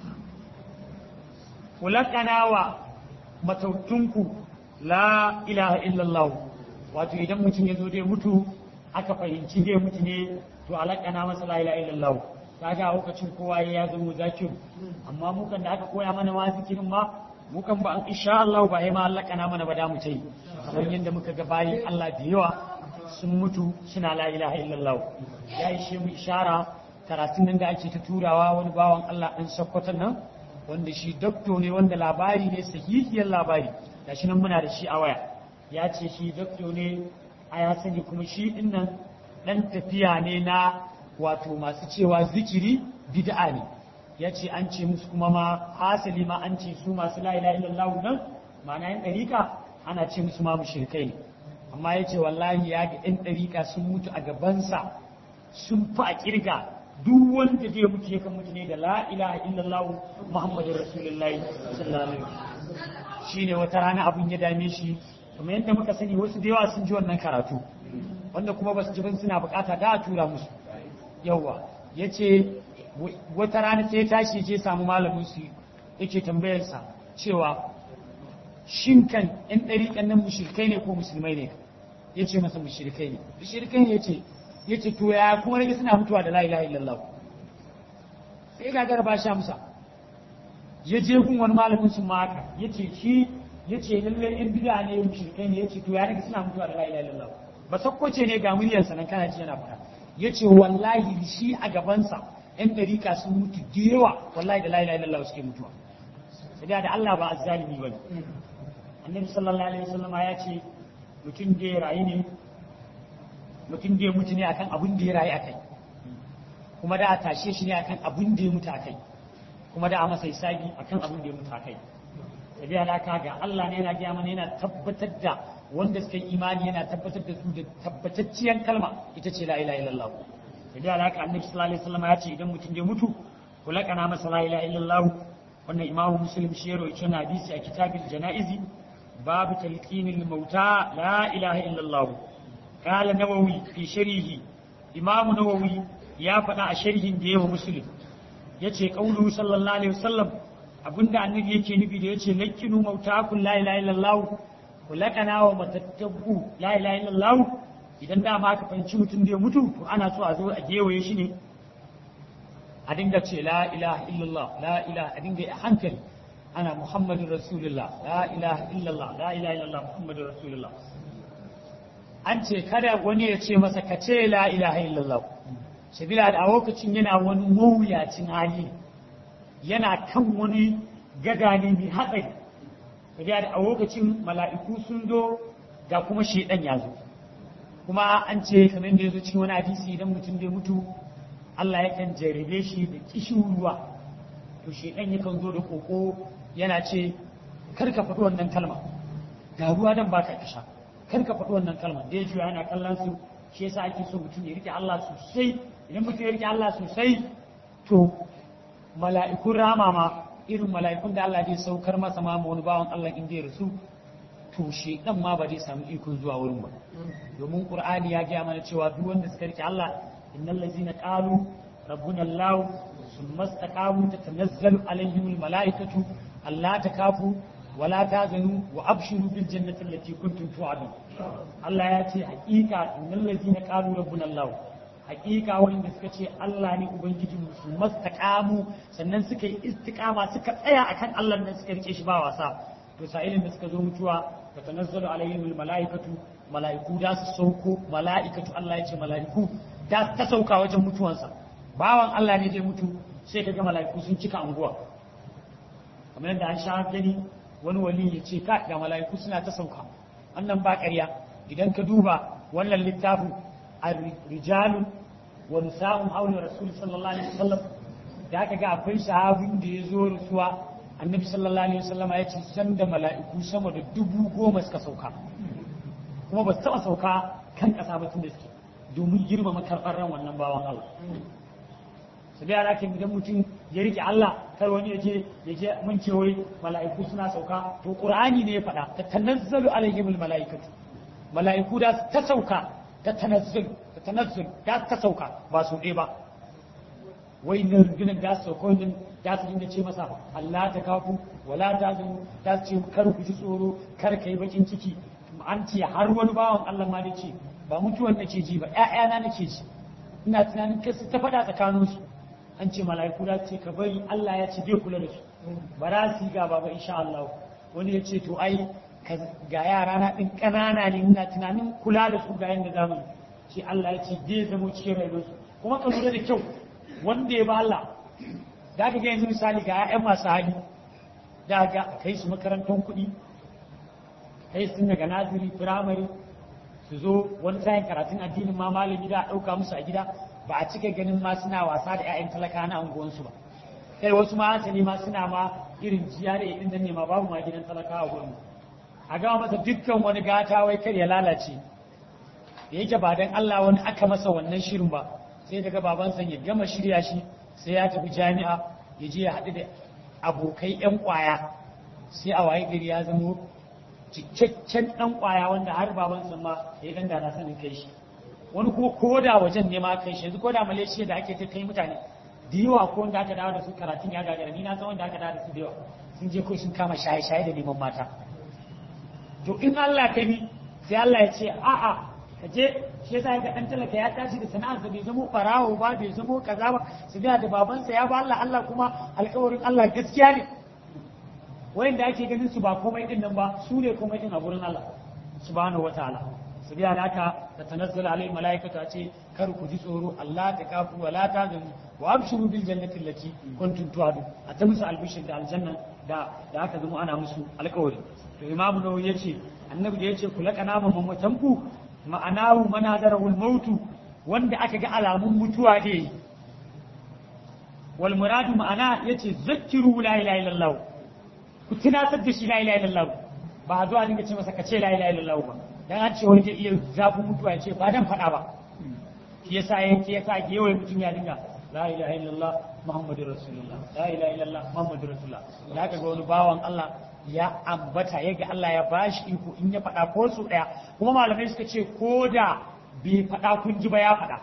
kulakanawa matautunku la ilaha illallah wato idan mutum ya zo dai mutu aka fahimci dai mutu ne to alakana masa la ilaha illallah kaga a lokacin kowa ya zama zakir amma mu kan da aka koya mana ma zikirin ma mu kan ba insha Allah ba ai ma alakana mana ba da mu tai kamar yanda muka ga bayin Allah da yawa sun mutu suna la ilaha illallah ya yi shi mu ishara karatun nan da ake ta turawa wani bawan Allah ɗan sakkwatan nan wanda shi dokto ne wanda labari ne sahihiyar labari da shi nan muna da shi a waya ya ce shi dokto ne a ya sani kuma shi ɗin nan ɗan tafiya ne na wato masu cewa zikiri bid'a ne ya ce an ce musu kuma ma hasali ma an ce su masu la ilaha illallah nan ma'ana yin ɗarika ana ce musu ma mushrikai ne amma ya ce wallahi ya ga ɗan ɗarika sun mutu a gabansa sun fi a ƙirga duk wanda zai mutu ya kan mutu ne da la ilaha illallah muhammadu rasulullahi sallallahu alaihi wasallam shine wata rana abun ya dame shi kuma yadda muka sani wasu da yawa sun ji wannan karatu wanda kuma ba su ji suna bukata da a tura musu yawa ya ce wata rana sai ya tashi je samu malamin su yake tambayarsa cewa shin kan yan ɗariƙan nan mushrikai ne ko musulmai ne ya ce masa mushrikai ne mushrikai ne yace yace to ya kuma rage suna mutuwa da la ilaha illallah sai ga garba sha musa ya je gun wani malamin su ma haka yace shi yace lalle yan bid'a ne mushrikai ne yace to ya rage suna mutuwa da la ilaha illallah ba sakkoce ne ga muryar sa nan kana ji yana fara yace wallahi shi a gaban sa yan ɗariƙa sun mutu da yawa wallahi da la ilaha illallah suke mutuwa sai da Allah ba azzalimi bane annabi sallallahu alaihi wasallam ya ce mutum da ya rayu ne mutum da ya mutu ne akan abin da ya rayu akai kuma da a tashe shi ne akan abin da ya mutu akai kuma da a masa hisabi akan abin da ya mutu akai sai da alaka ga Allah ne yana ga mana yana tabbatar da wanda suka yi imani yana tabbatar da su da tabbatacciyar kalma ita ce la ilaha illallah sai da alaka annabi sallallahu alaihi wasallam ya ce idan mutum ya mutu kula kana masa la ilaha illallah wannan imamu muslim shi ya rawaito na hadisi a kitabil janaizi باب تلقين الموتى لا إله إلا الله قال نووي في شريه إمام نووي يا فدا شريه ديه مسلم yace qaulu sallallahu alaihi wasallam abinda annabi yake nufi da yace lakinu mautakum la ilaha illallah kulakana wa matattabu la ilaha illallah idan da ma ka fanci mutum da ya mutu to ana so a zo a gewaye shi ne a dinga ce la ilaha illallah la ilaha a dinga hankali أنا محمد رسول الله لا إله إلا الله لا إله إلا الله محمد رسول الله أنت كذا وني يتشي مسا كتشي لا إله إلا الله سبيلا أوك تشينا ونمويا تنعي ينا كم وني جداني بحقي سبيلا أوك تشين ملائكو سندو ga kuma shedan ya zo kuma an ce kamar da yazo cikin wani hadisi idan mutum da mutu Allah yakan jarrabe shi da kishin ruwa to shedan yakan zo da koko yana ce kar ka faɗi wannan kalma ga ruwa dan baka kasha kar ka faɗi wannan kalma da yaji yana kallon su shi yasa ake so mutum ya rike Allah sosai idan mutum ya rike Allah sosai to mala'ikun rama ma irin mala'ikun da Allah zai saukar masa ma wani bawan Allah in zai rasu to shedan ma ba zai samu ikon zuwa wurin ba domin Qur'ani ya gaya mana cewa duk wanda suka rike Allah innal ladzina qalu rabbuna Allah ثم استقاموا تتنزل عليهم الملائكة ألا تخافوا ولا تحزنوا وأبشروا بالجنة التي كنتم توعدون الله يأتي حقيقة إن الذين قالوا ربنا الله حقيقة وإن سكتي الله ني أبنجي ثم استقاموا sannan suka yi istiqama suka tsaya akan Allah nan suka rike shi ba wasa to sa'ilin da suka zo mutuwa tatanazzalu alaihim almalaikatu malaiku da su sauko malaikatu Allah ya ce malaiku da ta sauka wajen mutuwansa bawan Allah ne zai mutu sai ka ga mala'iku sun cika anguwa kamar yadda an sha gani wani wali ya ce ka ga mala'iku suna ta sauka wannan ba ƙarya idan ka duba wannan littafin ar-rijalun wa nisa'un hawla rasul sallallahu alaihi wasallam da aka ga akwai sahabin da ya zo rasuwa annabi sallallahu alaihi wasallam ya ce san da mala'iku sama da dubu goma suka sauka kuma ba su taɓa sauka kan ƙasa ba tun da suke domin girmama karɓar ran wannan bawan Allah su biya lakin idan mutum ya rike Allah kar wani ya ce ya ce mun ce wai mala'iku suna sauka to qur'ani ne ya faɗa ta tanazzalu alaihim almala'ikatu mala'iku da ta sauka ta tanazzalu ta tanazzalu da ta sauka ba su ɗaya ba wai ne rundunar da su sauka wannan da su dinga ce masa Allah ta kafu wala ta zanu da su ce kar ku ji tsoro kar kai bakin ciki an ce har wani bawan Allah ma da ce ba mutuwan nake ji ba ƴaƴana nake ji ina tunanin kai su ta faɗa tsakaninsu an ce mala'iku da ce ka bari Allah ya ce bai kula da su ba za su yi gaba ba insha Allah wani ya ce to ai ga yara na din kanana ne ina tunanin kula da su ga yanda zamu ce Allah ya ce zai zama cikin rayuwar su kuma ka lura da kyau wanda ya ba Allah da ka ga yanzu misali ga ƴaƴan masu hali da ga kai su makarantar kuɗi kai su daga naziri firamare su zo wani sayin karatun addinin ma malami da a ɗauka musu a gida ba a cika ganin ma suna wasa da 'ya'yan talaka na unguwansu ba kai wasu ma hasali ma suna ma irin jiya da irin da ne ma babu ma gidan talaka a gurin a gama masa dukkan wani gata wai kar ya lalace da yake ba dan Allah wani aka masa wannan shirin ba sai daga babansa ya gama shirya shi sai ya tafi jami'a ya je ya haɗu da abokai 'yan ƙwaya sai a waye gari ya zamo cikakken ɗan ƙwaya wanda har babansa ma ya ganda na sanin kai shi wani kuma ko da wajen ne ma kai shi yanzu ko da Malaysia da ake ta kai mutane da yawa ko wanda aka dawo da su karatun ya gagara ni na san wanda aka dawo da su da yawa sun je ko sun kama shaye-shaye da neman mata to in Allah ka bi sai Allah ya ce a'a ka je shi yasa ga dan talaka ya tashi da sana'arsa bai zamo farawo ba bai zamo kaza ba su da da babansa ya ba Allah Allah kuma alƙawarin Allah gaskiya ne wayanda ake ganin su ba komai din nan ba su ne komai din a gurin Allah subhanahu wataala su biya da haka da tanazzala alai malaikatu a ce kar ku ji tsoro Allah ta kafu wala ta gani wa abshiru bil jannati allati kuntum tu'adu a ta musu albishir da aljanna da da aka zama ana musu alƙawari to imamu nawawi yace annabi da yace kula kana mamatan ku ma'anahu manadarul mautu wanda aka ga alamun mutuwa ne wal muradu ma'ana yace zakkiru la ilaha illallah ku tunatar da shi la ilaha illallah ba zuwa dinga ce masa ka ce la ilaha illallah ba dan an ce wani zai iya zafin mutuwa ya ce ba dan faɗa ba shi yasa yake yasa ke yawan mutum ya dinga la ilaha illallah muhammadur rasulullah la ilaha illallah muhammadur rasulullah da ka ga wani bawan Allah ya ambata yaga Allah ya bashi iko in ya faɗa ko su ɗaya kuma malamai suka ce ko da bai faɗa kun ji ba ya faɗa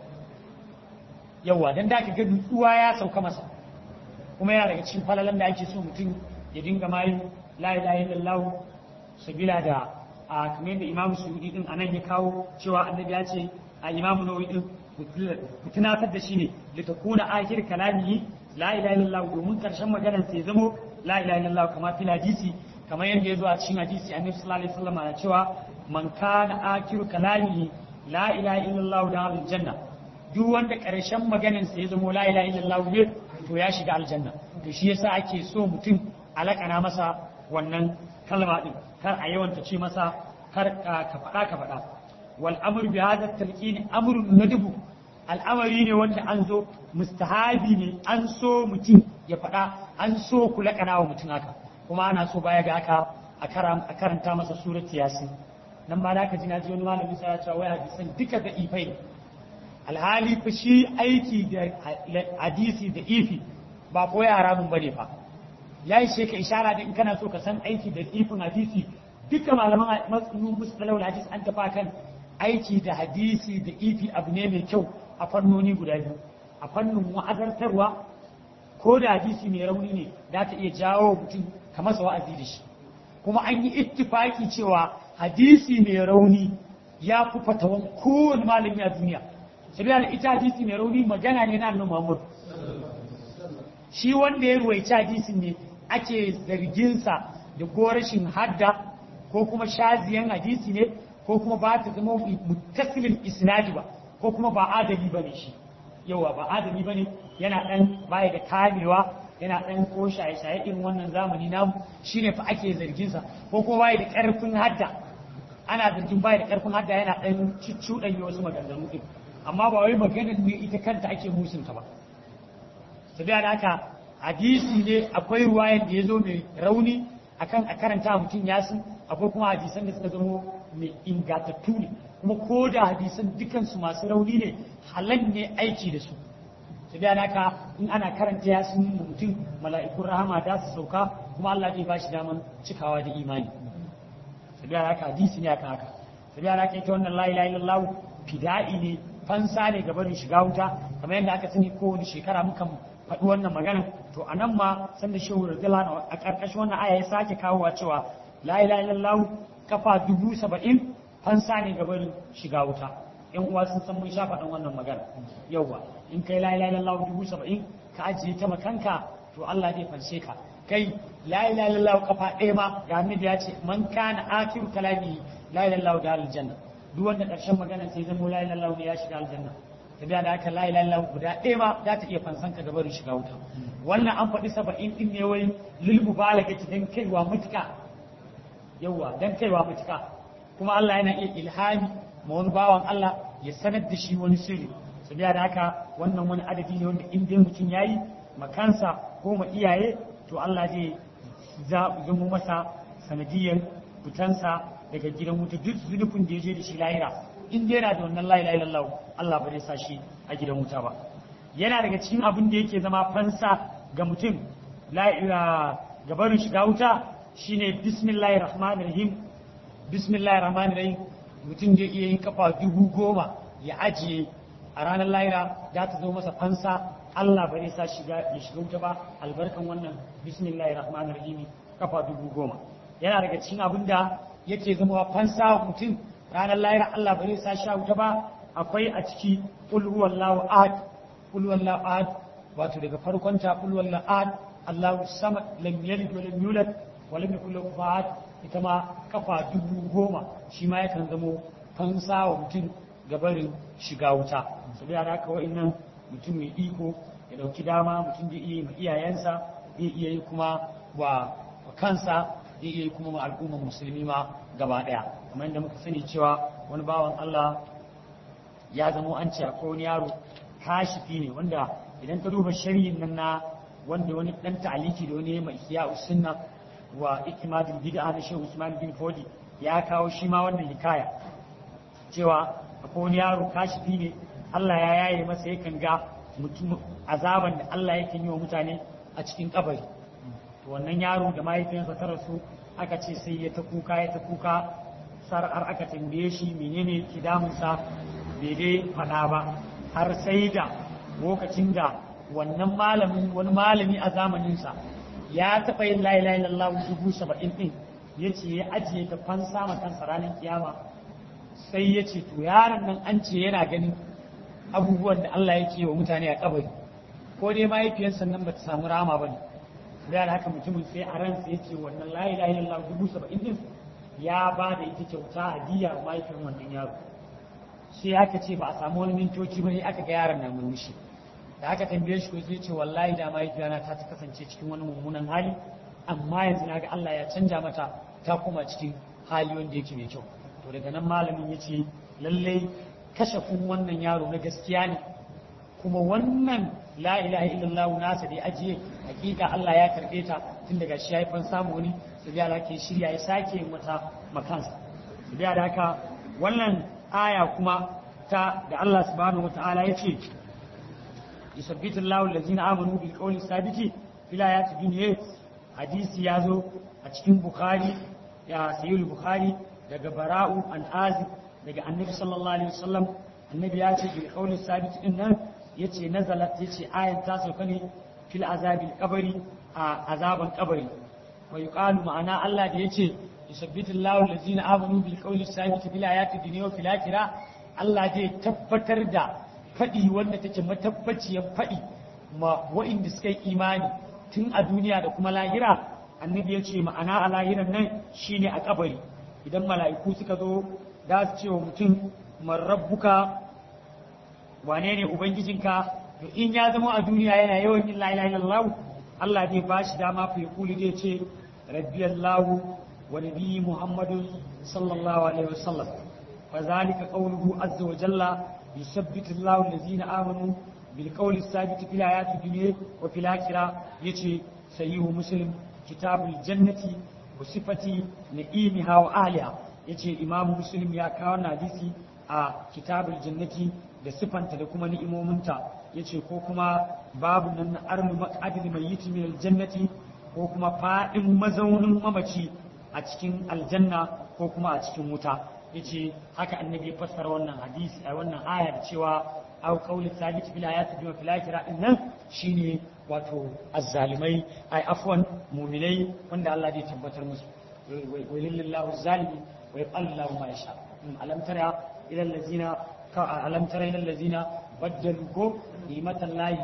yawa dan da ka ga nutsuwa ya sauka masa kuma yana daga cikin falalan da ake so mutum ya dinga mayu la ilaha illallah sabila da a kamar da imamu suudi din anan ya kawo cewa annabi ya ce a imamu nawawi din ku tunatar da shi ne da ta kuna akhir kalamihi la ilaha illallah domin karshen maganar sai zamo la ilaha illallah kamar fil hadisi kamar yadda ya zo a cikin hadisi annabi sallallahu alaihi wasallam ya cewa man kana akhir kalamihi la ilaha illallah da aljanna duk wanda karshen maganar sai zamo la ilaha illallah ne to ya shiga aljanna to shi yasa ake so mutum alakana masa wannan kalma din kar a yawanta ce masa kar ka faɗa ka faɗa wal amru bi hadha talqin amrun nadbu al'amari ne wanda an zo mustahabi ne an so mutum ya faɗa an so ku laƙana wa mutum haka kuma ana so baya ga haka a karanta masa surat yasin nan ba da aka ji na ji wani malamin sa ya ce wai hadisan duka da ifai alhali fa shi aiki da hadisi da ifi ba ko yara mun bane fa ya yi sheka ishara da in kana so ka san aiki da ifin hadisi duka malaman matsayin musulun hadis an tafa kan aiki da hadisi da ifi abu ne mai kyau a fannoni guda biyu a fannin wa'azartarwa ko da hadisi mai rauni ne za ta iya jawo mutum ka masa wa'azi da shi kuma an yi ittifaki cewa hadisi mai rauni ya fi fatawan kowane malami a duniya saboda ita hadisi mai rauni magana ne na annabi Muhammad shi wanda ya ruwaici hadisin ne ake zarginsa da ko rashin hadda ko kuma shaziyan hadisi ne ko kuma ba ta zama muttasilin isnadi ba ko kuma ba adali ba ne shi yawa ba adali ba ne yana ɗan baya da kamewa yana ɗan ko shaye-shaye irin wannan zamani namu shine fa ake zarginsa ko kuma baya da ƙarfin hadda ana zargin baya da ƙarfin hadda yana ɗan cuɗanya wasu maganganu ɗin amma ba wai maganar ne ita kanta ake musunta ba sabiya da haka hadisi ne akwai ruwayan da ya zo mai rauni akan a karanta mutum yasin akwai kuma hadisan da suka zama mai ingantattu ne kuma ko da hadisan dukansu masu rauni ne halal ne aiki da su sabiya da haka in ana karanta yasin mutum mala'ikun rahama da su sauka kuma Allah zai bashi daman cikawa da imani sabiya da haka hadisi ne akan haka sabiya da haka ita wannan la ilaha illallah fida'i ne fansa ne ga barin shiga wuta kamar yadda aka sani kowane shekara mukan faɗi wannan magana to a nan ma san da shehu radiyallahu a ƙarƙashin wannan aya ya sake kawowa cewa la ilaha illallah kafa dubu saba'in fansa ne ga barin shiga wuta yan uwa sun san mun sha faɗin wannan magana yauwa in kai la ilaha illallah dubu saba'in ka ajiye ta makanka to Allah zai fanshe ka kai la ilaha illallah kafa ɗaya ma ga annabi ya ce man kana akiru kalami la ilaha illallah da aljanna duk wanda ƙarshen magana sai zama la ilaha illallah ne ya shiga aljanna tabiya da aka la ilaha illallah guda ɗaya ma za ta iya fansan ka gabarin shiga wuta wannan an faɗi saba'in din ne wai lil mubalagati dan kaiwa mutuka yawa dan kaiwa mutuka kuma Allah yana iya ilhami ma wani bawan Allah ya sanar da shi wani sirri tabiya da haka wannan wani adadi ne wanda in dai mutum yayi makansa ko ma iyaye to Allah zai zama masa sanadiyar fitansa daga gidan wuta duk zunubin da ya je da shi lahira in dai yana da wannan la ilaha illallah Allah ba zai sa shi a gidan wuta ba yana daga cikin abin da yake zama fansa ga mutum la ilaha gabarin shiga wuta shine bismillahir rahmanir rahim bismillahir rahmanir rahim mutum zai iya yin kafa dubu goma ya ajiye a ranar lahira za ta zo masa fansa Allah ba zai sa shiga ya shiga wuta ba albarkan wannan bismillahir rahmanir rahim kafa dubu goma yana daga cikin abin da yake zama fansa wa mutum ranar lahira Allah ba zai sa shi wuta ba akwai a ciki qul huwallahu ahad qul huwallahu ahad wato daga farkon ta qul huwallahu ahad Allahu samad lam yalid wa lam yulad wa lam yakul lahu kufuwan ahad ita ma kafa dubu goma shi ma yakan zamo fansa wa mutum gabarin shiga wuta saboda haka wa'annan mutum mai iko ya dauki dama mutum da iya ma iyayensa zai iya yi kuma wa kansa zai iya yi kuma ma al'ummar musulmi ma gaba daya kamar yadda muka sani cewa wani bawan Allah ya zamo an ce akwai wani yaro kashifi ne wanda idan ka duba shari'in nan na wanda wani dan ta'aliki da wani mai ihya sunna wa ikmadul bid'a na Sheikh Usman bin Fodi ya kawo shi ma wannan hikaya cewa akwai wani yaro kashifi ne Allah ya yaye masa yakan ga mutum azaban da Allah yake yi wa mutane a cikin kabari to wannan yaro da mahaifiyarsa ta rasu aka ce sai ya ta kuka ya ta kuka sar'ar aka tambaye shi menene ke damunsa bai dai faɗa ba har sai da lokacin da wannan malamin wani malami a zamaninsa ya taɓa yin la ilaha illallah dubu saba'in ɗin ya ce ya ajiye ta fansa ma kansa ranar kiyama sai ya ce to yaron nan an ce yana ganin abubuwan da Allah yake wa mutane a kabari ko dai mahaifiyarsa nan ba ta samu rama ba ne da haka mutumin sai a ransa ya ce wannan la ilaha illallah dubu saba'in ɗin ya ba da ita kyauta hadiya wa mahaifiyar wannan yaro sai aka ce ba a samu wani mintoci ba ne aka ga yaron nan murmushi da aka tambaye shi ko sai ce wallahi da mahaifiyana ta ta kasance cikin wani mummunan hali amma yanzu na ga Allah ya canja mata ta koma cikin hali wanda yake mai kyau to daga nan malamin ya ce lallai kashafin wannan yaro na gaskiya ne kuma wannan la ilaha illallah nasa da ajiye hakika Allah ya karbe ta tun daga shi ya fan samu wani su biya da ke shirya ya sake yin wata makansa su biya da haka wannan aya kuma ta da Allah subhanahu wataala ya ce yusabbitu Allahu allazina amanu bil qawli sabiti fil ayati dunya hadisi yazo a cikin bukhari ya sayyid bukhari daga bara'u an azib daga annabi sallallahu alaihi wasallam annabi ya ce bil qawli sabiti din nan yace nazalat yace ayan ta sauka ne fil azabil qabri a azaban qabri wa yuqalu ma'ana Allah da yace yusabbitu Allahu allazina amanu bil qawli sabiti fil ayati dunya wa fil akhirah Allah zai tabbatar da faɗi wanda take matabbaciyar faɗi ma wa'inda suka yi imani tun a duniya da kuma lahira annabi ya ce ma'ana a lahiran nan shine a kabari idan mala'iku suka zo za su ce wa mutum man rabbuka wane ne ubangijinka to in ya zama a duniya yana yawan yin la ilaha illallah Allah zai ba shi dama fa yaqulu zai ce rabbi Allah wa nabi Muhammadu sallallahu alaihi wasallam fa zalika qawluhu azza wa jalla يثبت الله الذين آمنوا بالقول الثابت في الحياة الدنيا وفي الآخرة يتي سيه مسلم كتاب الجنة وصفة نعيمها وأهلها يتي إمام مسلم يا كان حديثي a kitabul jannati da sifanta da kuma ni'imominta yace ko kuma babu nan na armu maqadil mayyit min aljannati ko kuma fadin mazaunin mamaci a cikin aljanna ko kuma a cikin wuta yace haka annabi ya fassara wannan hadisi a wannan aya da cewa aw qawli thabit fil ayati wa fil akhirah nan shine wato azzalimai ai afwan mu'minai wanda Allah zai tabbatar musu wa lillahu zalimi wa yaqallahu ma yasha alam tara ila allazina alam tara ila allazina baddalu ko nimatan lahi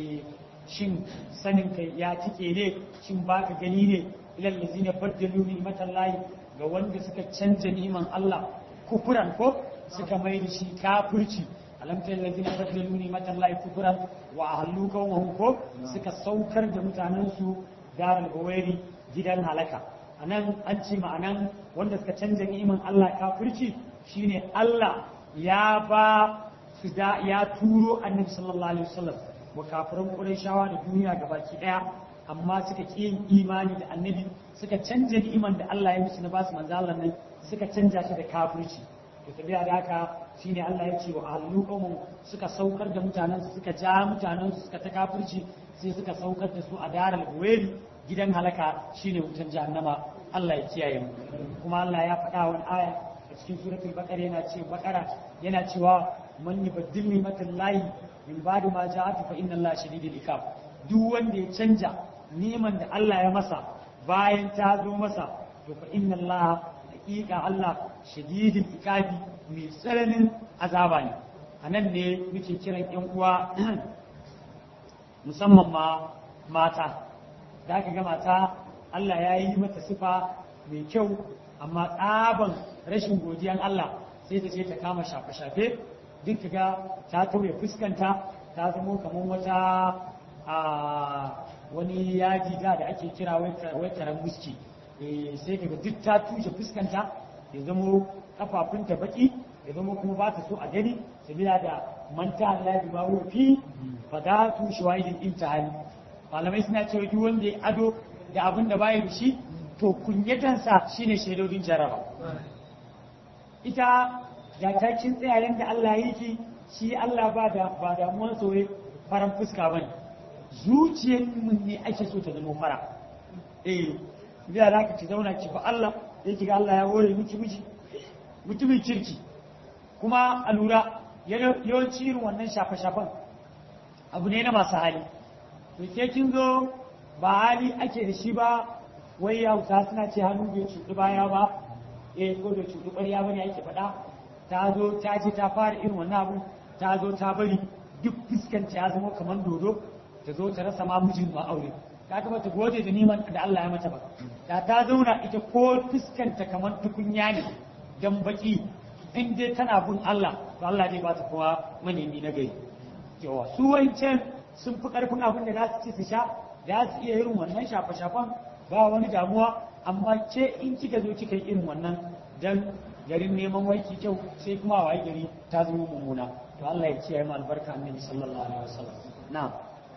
shin sanin kai ya tike ne shin baka gani ne ila allazina baddalu nimatan lahi ga wanda suka canja niman Allah kufuran ko suka mai da shi kafirci alam tara allazina baddalu nimatan lahi kufuran wa ahlu qawmuhum ko suka saukar da mutanen su daral bawairi gidan halaka anan an ce ma'anan wanda suka canja niman Allah kafirci shine Allah ya ba su da ya turo annabi sallallahu alaihi wasallam wa kafiran Qurayshawa da duniya gabaki daya amma suka ƙi yin imani da annabi suka canja ni'iman da Allah ya musu na basu manzo Allah nan suka canja shi da kafirci to tabiya da haka shine Allah ya ce wa ahlu qawmun suka saukar da mutanen su suka ja mutanen su suka ta kafirci sai suka saukar da su a daral buweri gidan halaka shine wutan jahannama Allah ya kiyaye mu kuma Allah ya faɗa wani aya cikin suratul baqara yana ce baqara yana cewa man yubaddil ni'matallahi min ba'di ma ja'at fa inna allaha shadidul iqab duk wanda ya canja neman da Allah ya masa bayan ta zo masa to fa inna allaha haqiqa Allah shadidul iqabi mai tsananin azaba ne anan ne muke kiran ƴan uwa musamman ma mata da ka ga mata Allah ya yi mata sifa mai kyau amma tsaban rashin godiyan Allah sai ta ce ta kama shafe-shafe duk ga ta tauye fuskanta ta zama kamar wata a wani yaji da da ake kira wai taron muski sai kaga duk ta tushe fuskanta ya zama kafafunta baki ya zama kuma ba ta so a gani sabila da manta Allah ya ba fi fadatu shawaidin intihali malamai suna cewa duk wanda ya ado da abin da baya da shi to kunyatansa shine shaidodin jaraba ita da takin tsayayen da Allah ya yi shi Allah ba da ba damuwar soye faran fuska bane zuciyar mun ne ake so ta zama fara eh da za ka ci zauna ki fa Allah sai kiga Allah ya hore miki miji mutumin kirki kuma a lura yawanci irin wannan shafe-shafen abu ne na masu hali to ke kin zo ba hali ake da shi ba wai hausa suna ce hannu bai cuɗi baya ba eh ko da cuɗi ƙwarya bane ake faɗa ta zo ta ce ta fara irin wannan abu ta zo ta bari duk fuskanta ya zama kamar dodo ta zo ta rasa ma mijin ma aure ta ga ta gode da neman da Allah ya mata ba da ta zauna ita ko fuskanta kamar tukunya ne dan baki in dai tana bin Allah to Allah zai ba ta kowa manemi na gari yawa su wancan sun fi karfin abin da za su ci su sha za su iya irin wannan shafe-shafen ba wani damuwa amma ce in kika zo kika yi irin wannan dan garin neman waiki kyau sai kuma waye gari ta zama mummuna to Allah ya kiyaye mu albarka annabi sallallahu alaihi wasallam na'am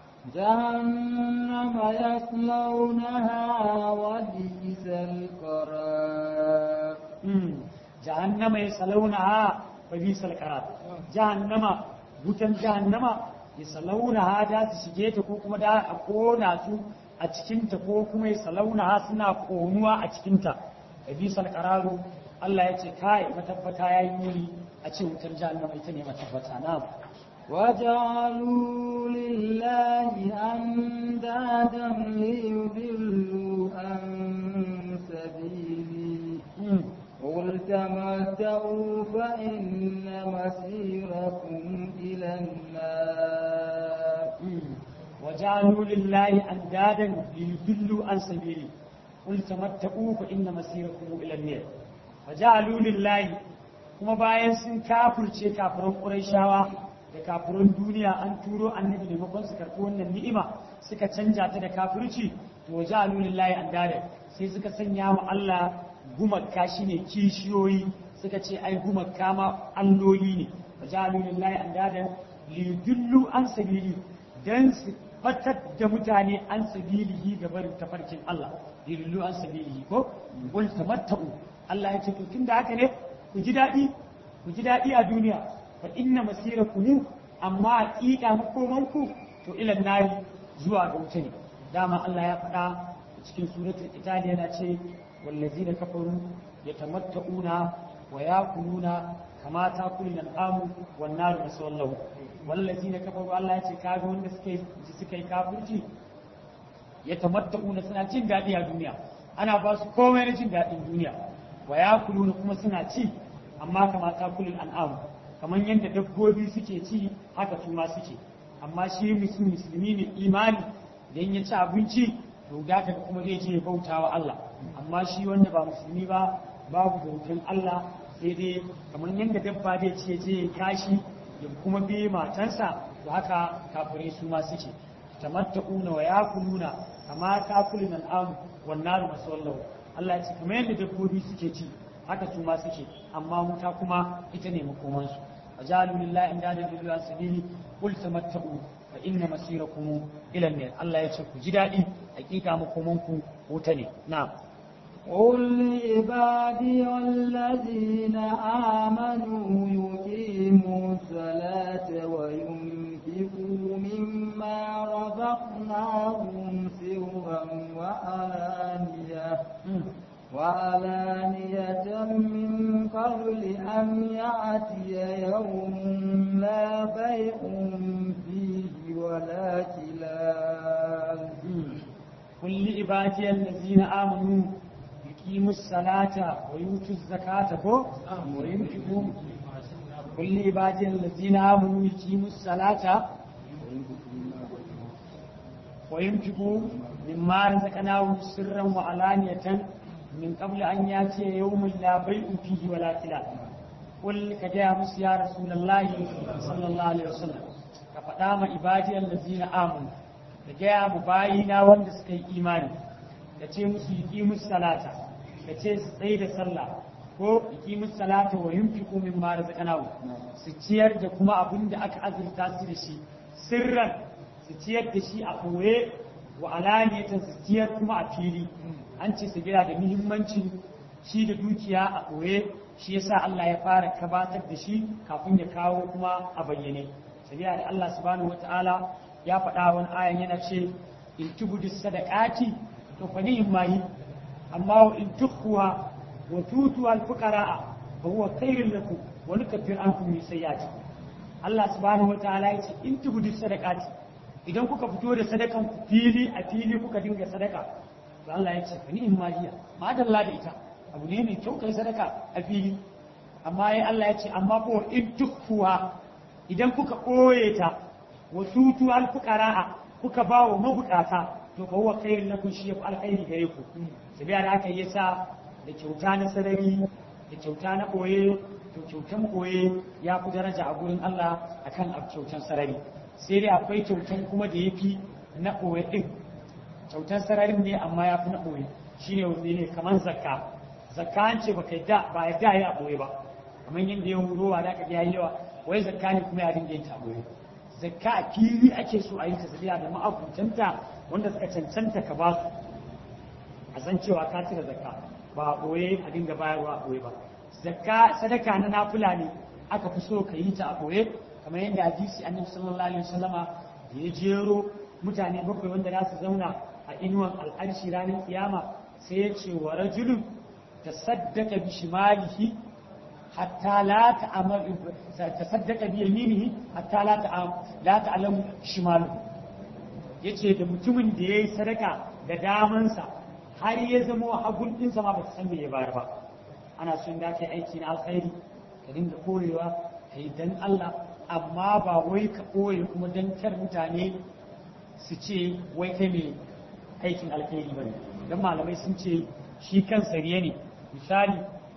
جهنم يصلونها وبئس القرار جهنم يصلونها وبئس القرار جهنم wutan jahannama ya salauna ha da su shige ta ko kuma da a kona su a cikinta ko kuma ya salauna ha suna konuwa a cikinta da bisal qararu Allah ya ce kai matabbata yayi muni a ce wutan jahannama ita ne matabbata na وجعلوا لله أندادا ليضلوا عن سبيله قل تمتعوا فإن مسيركم إلى النار وجعلوا لله أندادا ليضلوا عن سبيله قل تمتعوا فإن مسيركم إلى النار وجعلوا لله kuma bayan sun kafirce kafiran Qurayshawa da kafirin duniya an turo annabi ne makon su karɓi wannan ni'ima suka canja ta da kafirci to ja'alu lillahi andada sai suka sanya wa Allah gumaka shine kishiyoyi suka ce ai gumaka ma alloli ne ja'alu lillahi andada li dullu an sabili dan su fatar da mutane an sabilihi ga barin tafarkin Allah li dullu an sabilihi ko qul tamattu Allah ya ce to tunda haka ne ku ji dadi ku ji dadi a duniya fa inna masirakum amma haƙiƙa makomanku to ilan nari zuwa ga wuta ne dama Allah ya faɗa cikin suratul qital yana ce wallazina kafaru yatamatta'una wa yakuluna kama takulun al'amu wan naru masallahu wallazina kafaru Allah ya ce kaga wanda suke suka yi kafirci yatamatta'una suna jin daɗi a duniya ana ba su komai na jin daɗin duniya wa yakuluna kuma suna ci amma kama takulun al'amu kamar yadda dabbobi suke ci haka su ma suke amma shi musulmi ne imani idan ya ci abinci to da ka kuma zai je bauta wa Allah amma shi wanda ba musulmi ba babu bautan Allah sai dai kamar yadda dabba zai ce je kashi ya kuma bi matansa to haka kafirai su ma suke tamatta'una wa yakuluna kama takulun al'am wan naru masallahu Allah ya ce kamar yadda dabbobi suke ci haka su ma suke amma wuta kuma ita ne makomansu وجعلوا لله اندادا لله سبيله قل تمتعوا فان مسيركم الى النار الله يشكو جدادي حقيقه مكومنكم وتني نعم قل لعبادي الذين آمنوا يقيموا الصلاة وينفقوا مما رزقناهم سرا وعلانية وعلانية من قبل أن يأتي يوم لا بيع فيه ولا خلال قل لعبادي الذين آمنوا يقيموا الصلاة ويؤتوا الزكاة وينفقوا قل لعبادي الذين آمنوا يقيموا الصلاة وينفقوا مما رزقناهم سرا وعلانية من قبل أن يأتي يوم لا بيع فيه ولا خلال قل كجاء مس يا رسول الله صلى الله عليه وسلم كفدام عبادي الذين آمنوا كجاء مباينا وند سكي إيماني kace musu yiqimus salata kace su tsaye da sallah ko yiqimus salata wa yunfiqu mimma razaqnahu su ciyar da kuma abin da aka azurta su da shi sirran su ciyar da shi a koye wa alaniyatan su ciyar kuma a fili an ce su gina da muhimmanci shi da dukiya a koye shi yasa Allah ya fara gabatar da shi kafin ya kawo kuma a bayyane sabiya da Allah subhanahu wataala ya faɗa wani ayan yana ce in tubudu sadaqati to fa ni mahi amma in tukhuha wa tutu al fuqara fa huwa khairul lakum wa nukaffir ankum min sayyi'atikum Allah subhanahu wataala ya ce in tubudu sadaqati idan kuka fito da sadakan ku fili a fili kuka dinga sadaka to Allah ya ce fa ni mahiya ma dalla da ita abu ne mai kyau kai sadaka a fili amma ya Allah ya ce amma ko in tukhuha idan kuka koye ta wa tutu al fuqara kuka bawo mabukata to fa huwa khairul lakum shi yafi alkhairi gare ku sabiya da aka yi sa da kyauta na sarari da kyauta na koye to kyautan koye ya fi daraja a gurin Allah akan kyautan sarari sai dai akwai kyautan kuma da yafi na koye din kyautan sararin ne amma ya fi na koye shine wanda ne kamar zakka zakka an ce baka da ba ya da ya koye ba kamar yadda ya ruwa da ka ga yawa wai zakka ne kuma ya dinga yin ta koye zakka a fili ake so a yi ta sabiya da ma'abutanta wanda suka cancanta ka ba su a san cewa ka cire zakka ba a ɓoye a dinga bayarwa a ɓoye ba zakka sadaka na nafula ne aka fi so ka yi ta a ɓoye kamar yadda hadisi annabi sallallahu alaihi wasallama ya jero mutane bakwai wanda za su zauna a inuwan al'arshi ranar kiyama sai ya ce wa rajulun tasaddaqa bi shimalihi hatta la ta'amal tasaddaqa bi yaminihi hatta la ta'am la ta'lamu shimaluhu yace da mutumin da yayi sadaka da damansa har ya zama hagun ɗinsa ma ba ta san me ya bayar ba ana son da kai aiki na alkhairi ka dinga korewa kai dan Allah amma ba wai ka koye kuma dan kar mutane su ce wai kai mai aikin alkhairi bane dan malamai sun ce shi kan sariye ne misali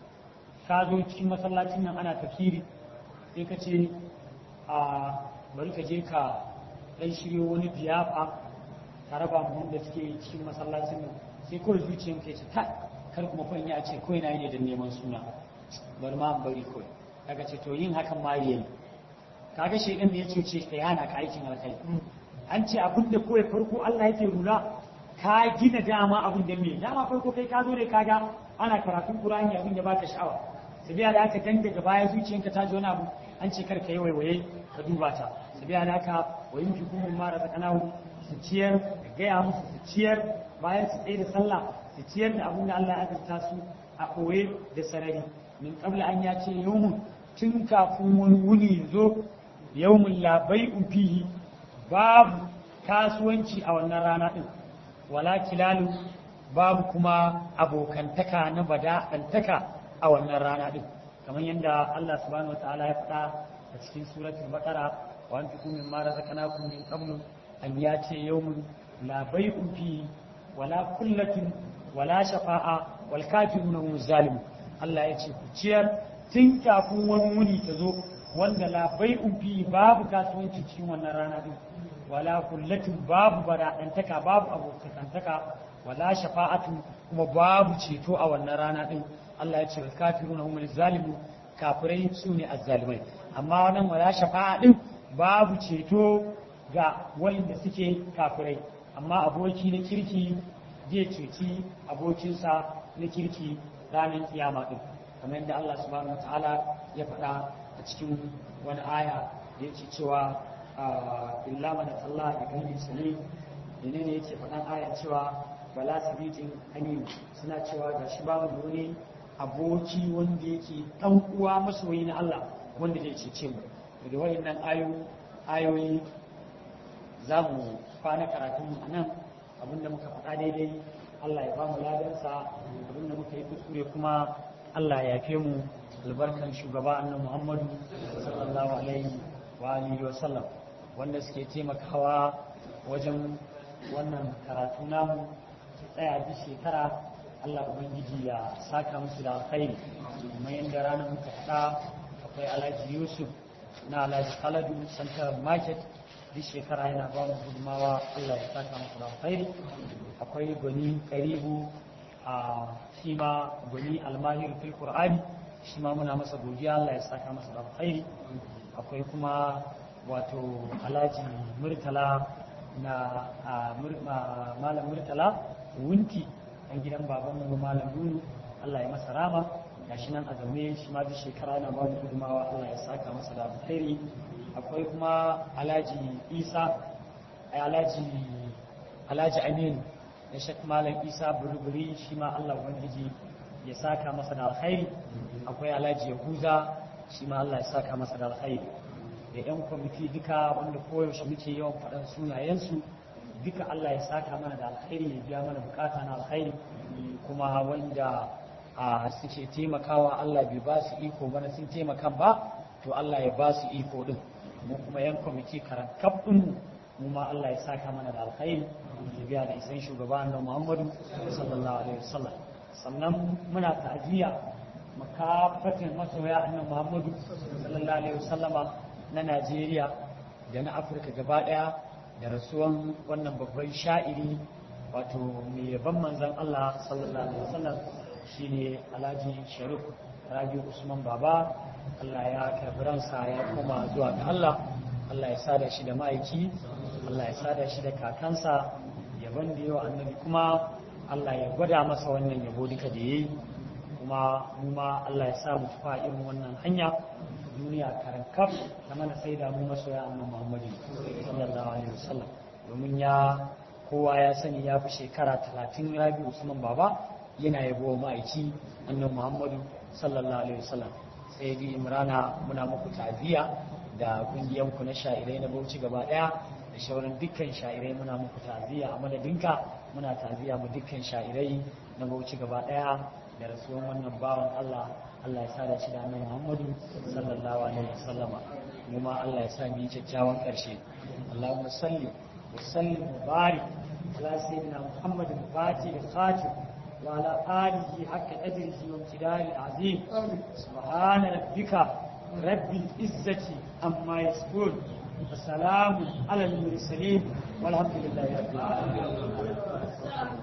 ka zo cikin masallacin nan ana tafsiri sai ka ce a bari ka je ka dan shiryo wani biyafa ka raba mu wanda suke cikin masallacin nan sai kawai zuciyan ka ce ta kar kuma fa ya ce kawai na yi ne da neman suna bari ma bari kawai kaga ce to yin hakan ma yayi kaga shedan da ya cuce ka yana ka aikin alkai an ce abin da kawai farko Allah yake rula ka gina dama abin da me dama farko kai ka zo ne kaga ana karatun Qur'ani abin da baka sha'awa sabiya da aka dan daga baya zuciyanka ta ji wani abu an ce kar ka yi waiwaye ka duba ta sabiya da aka wayin fi kuma mara tsakanahu su ciyar da gaya musu su ciyar bayan su tsaye da sallah su ciyar da abin da Allah ya azurta su a koye da sarari min qabla an ya ce yawmun tun kafin wani wuni zo yawmun la bai'un fihi babu kasuwanci a wannan rana din wala kilalu babu kuma abokantaka na bada'antaka a wannan rana din kamar yadda Allah subhanahu wataala ya faɗa a cikin suratul baqara wa anfiqu mimma razaqnakum min qablu an yati yawmun la bay'un fi wala kullatun wala shafa'a wal kafiruna hum zalimun Allah ya ce ku ciyar tun kafin wani wuni ta zo wanda la bay'un fi babu kasuwanci cikin wannan rana din wala kullatun babu bada'antaka babu abokantaka wala shafa'atu kuma babu ceto a wannan rana din Allah ya ce wal kafiruna hum zalimun kafirai su ne azzalimai amma wannan wala shafa'a din babu ceto ga wanda suke kafirai amma aboki na kirki zai ceci abokinsa na kirki ranar kiyama din kamar yadda Allah subhanahu wataala ya faɗa a cikin wani aya da yake cewa illa man Allah bi qalbin salim menene yake faɗan aya cewa bala sabitin amin suna cewa ga shi ba mu wani aboki wanda yake ɗan uwa masoyi na Allah wanda zai cece mu da wayannan ayoyi za mu kwana karatun a nan abinda muka faɗa daidai Allah ya ba mu ladansa abinda muka yi kuskure kuma Allah ya yafe mu albarkan shugaba annabi Muhammadu sallallahu alaihi wa alihi wa sallam wanda suke taimakawa wajen wannan karatu namu su tsaya duk shekara Allah ubangiji ya saka musu da alkhairi kuma yanda ranar muka faɗa akwai Alhaji Yusuf na Alhaji Khaladu Central Market duk shekara yana ba mu gudunmawa Allah ya saka musu da alkhairi akwai gwani karibu a shi ma gwani almahir fil qur'ani shi ma muna masa godiya Allah ya saka masa da alkhairi akwai kuma wato Alhaji Murtala na malam Murtala wunti an gidan baban mu malam Nunu Allah ya masa rama gashi nan a zaune shi ma duk shekara yana ba mu gudunmawa Allah ya saka masa da alkhairi akwai kuma Alhaji Isa Alhaji Alhaji Aminu da Sheikh Malam Isa Burburi shi ma Allah ubangiji ya saka masa da alkhairi akwai Alhaji Yahuza shi ma Allah ya saka masa da alkhairi da yan kwamiti duka wanda koyaushe muke yawan faɗan sunayensu duka Allah ya saka mana da alkhairi ya biya mana bukata na alkhairi kuma wanda a suke taimakawa Allah bai ba su iko bana sun taimaka ba to Allah ya ba su iko din mu kuma yan kwamiti karan kafin mu ma Allah ya saka mana da alkhairi ya biya da isan shugaba annabi Muhammadu sallallahu alaihi wasallam sannan muna ta'aziyya makafatin masoya annabi Muhammadu sallallahu alaihi wasallama na Najeriya da na Afirka gaba daya da rasuwan wannan babban sha'iri wato mai yaban manzon Allah sallallahu alaihi wasallam shine Alhaji Sharif Rabi Usman Baba Allah ya karbi ransa ya koma zuwa ga Allah Allah ya sada shi da ma'aiki Allah ya sada shi da kakansa yaban da yawa annabi kuma Allah ya gwada masa wannan yabo duka da yayi kuma mu ma Allah ya sa mu tafa irin wannan hanya duniya karankaf da mana sai da mu masoya annabi Muhammadu sallallahu alaihi wasallam domin ya kowa ya sani ya fi shekara talatin Rabi Usman Baba yana yabo ma'aiki annabi Muhammadu sallallahu alaihi wasallam sai dai Imrana muna muku ta'ziya da kungiyan ku na sha'irai na Bauchi gaba daya da shauran dukkan sha'irai muna muku ta'ziya a madadinka muna ta'ziya mu dukkan sha'irai na Bauchi gaba daya da rasuwan wannan bawan Allah Allah ya sada shi da annabi Muhammadu sallallahu alaihi wasallam mu ma Allah ya sa mu yi kyakkyawan karshe Allahumma salli wa sallim wa barik ala sayyidina Muhammadin fatih khatib wa ala alihi haqqa qadrihi wa imtidali azim subhana rabbika rabbil izzati amma yasifun wa salamun ala al mursalin walhamdulillahi rabbil alamin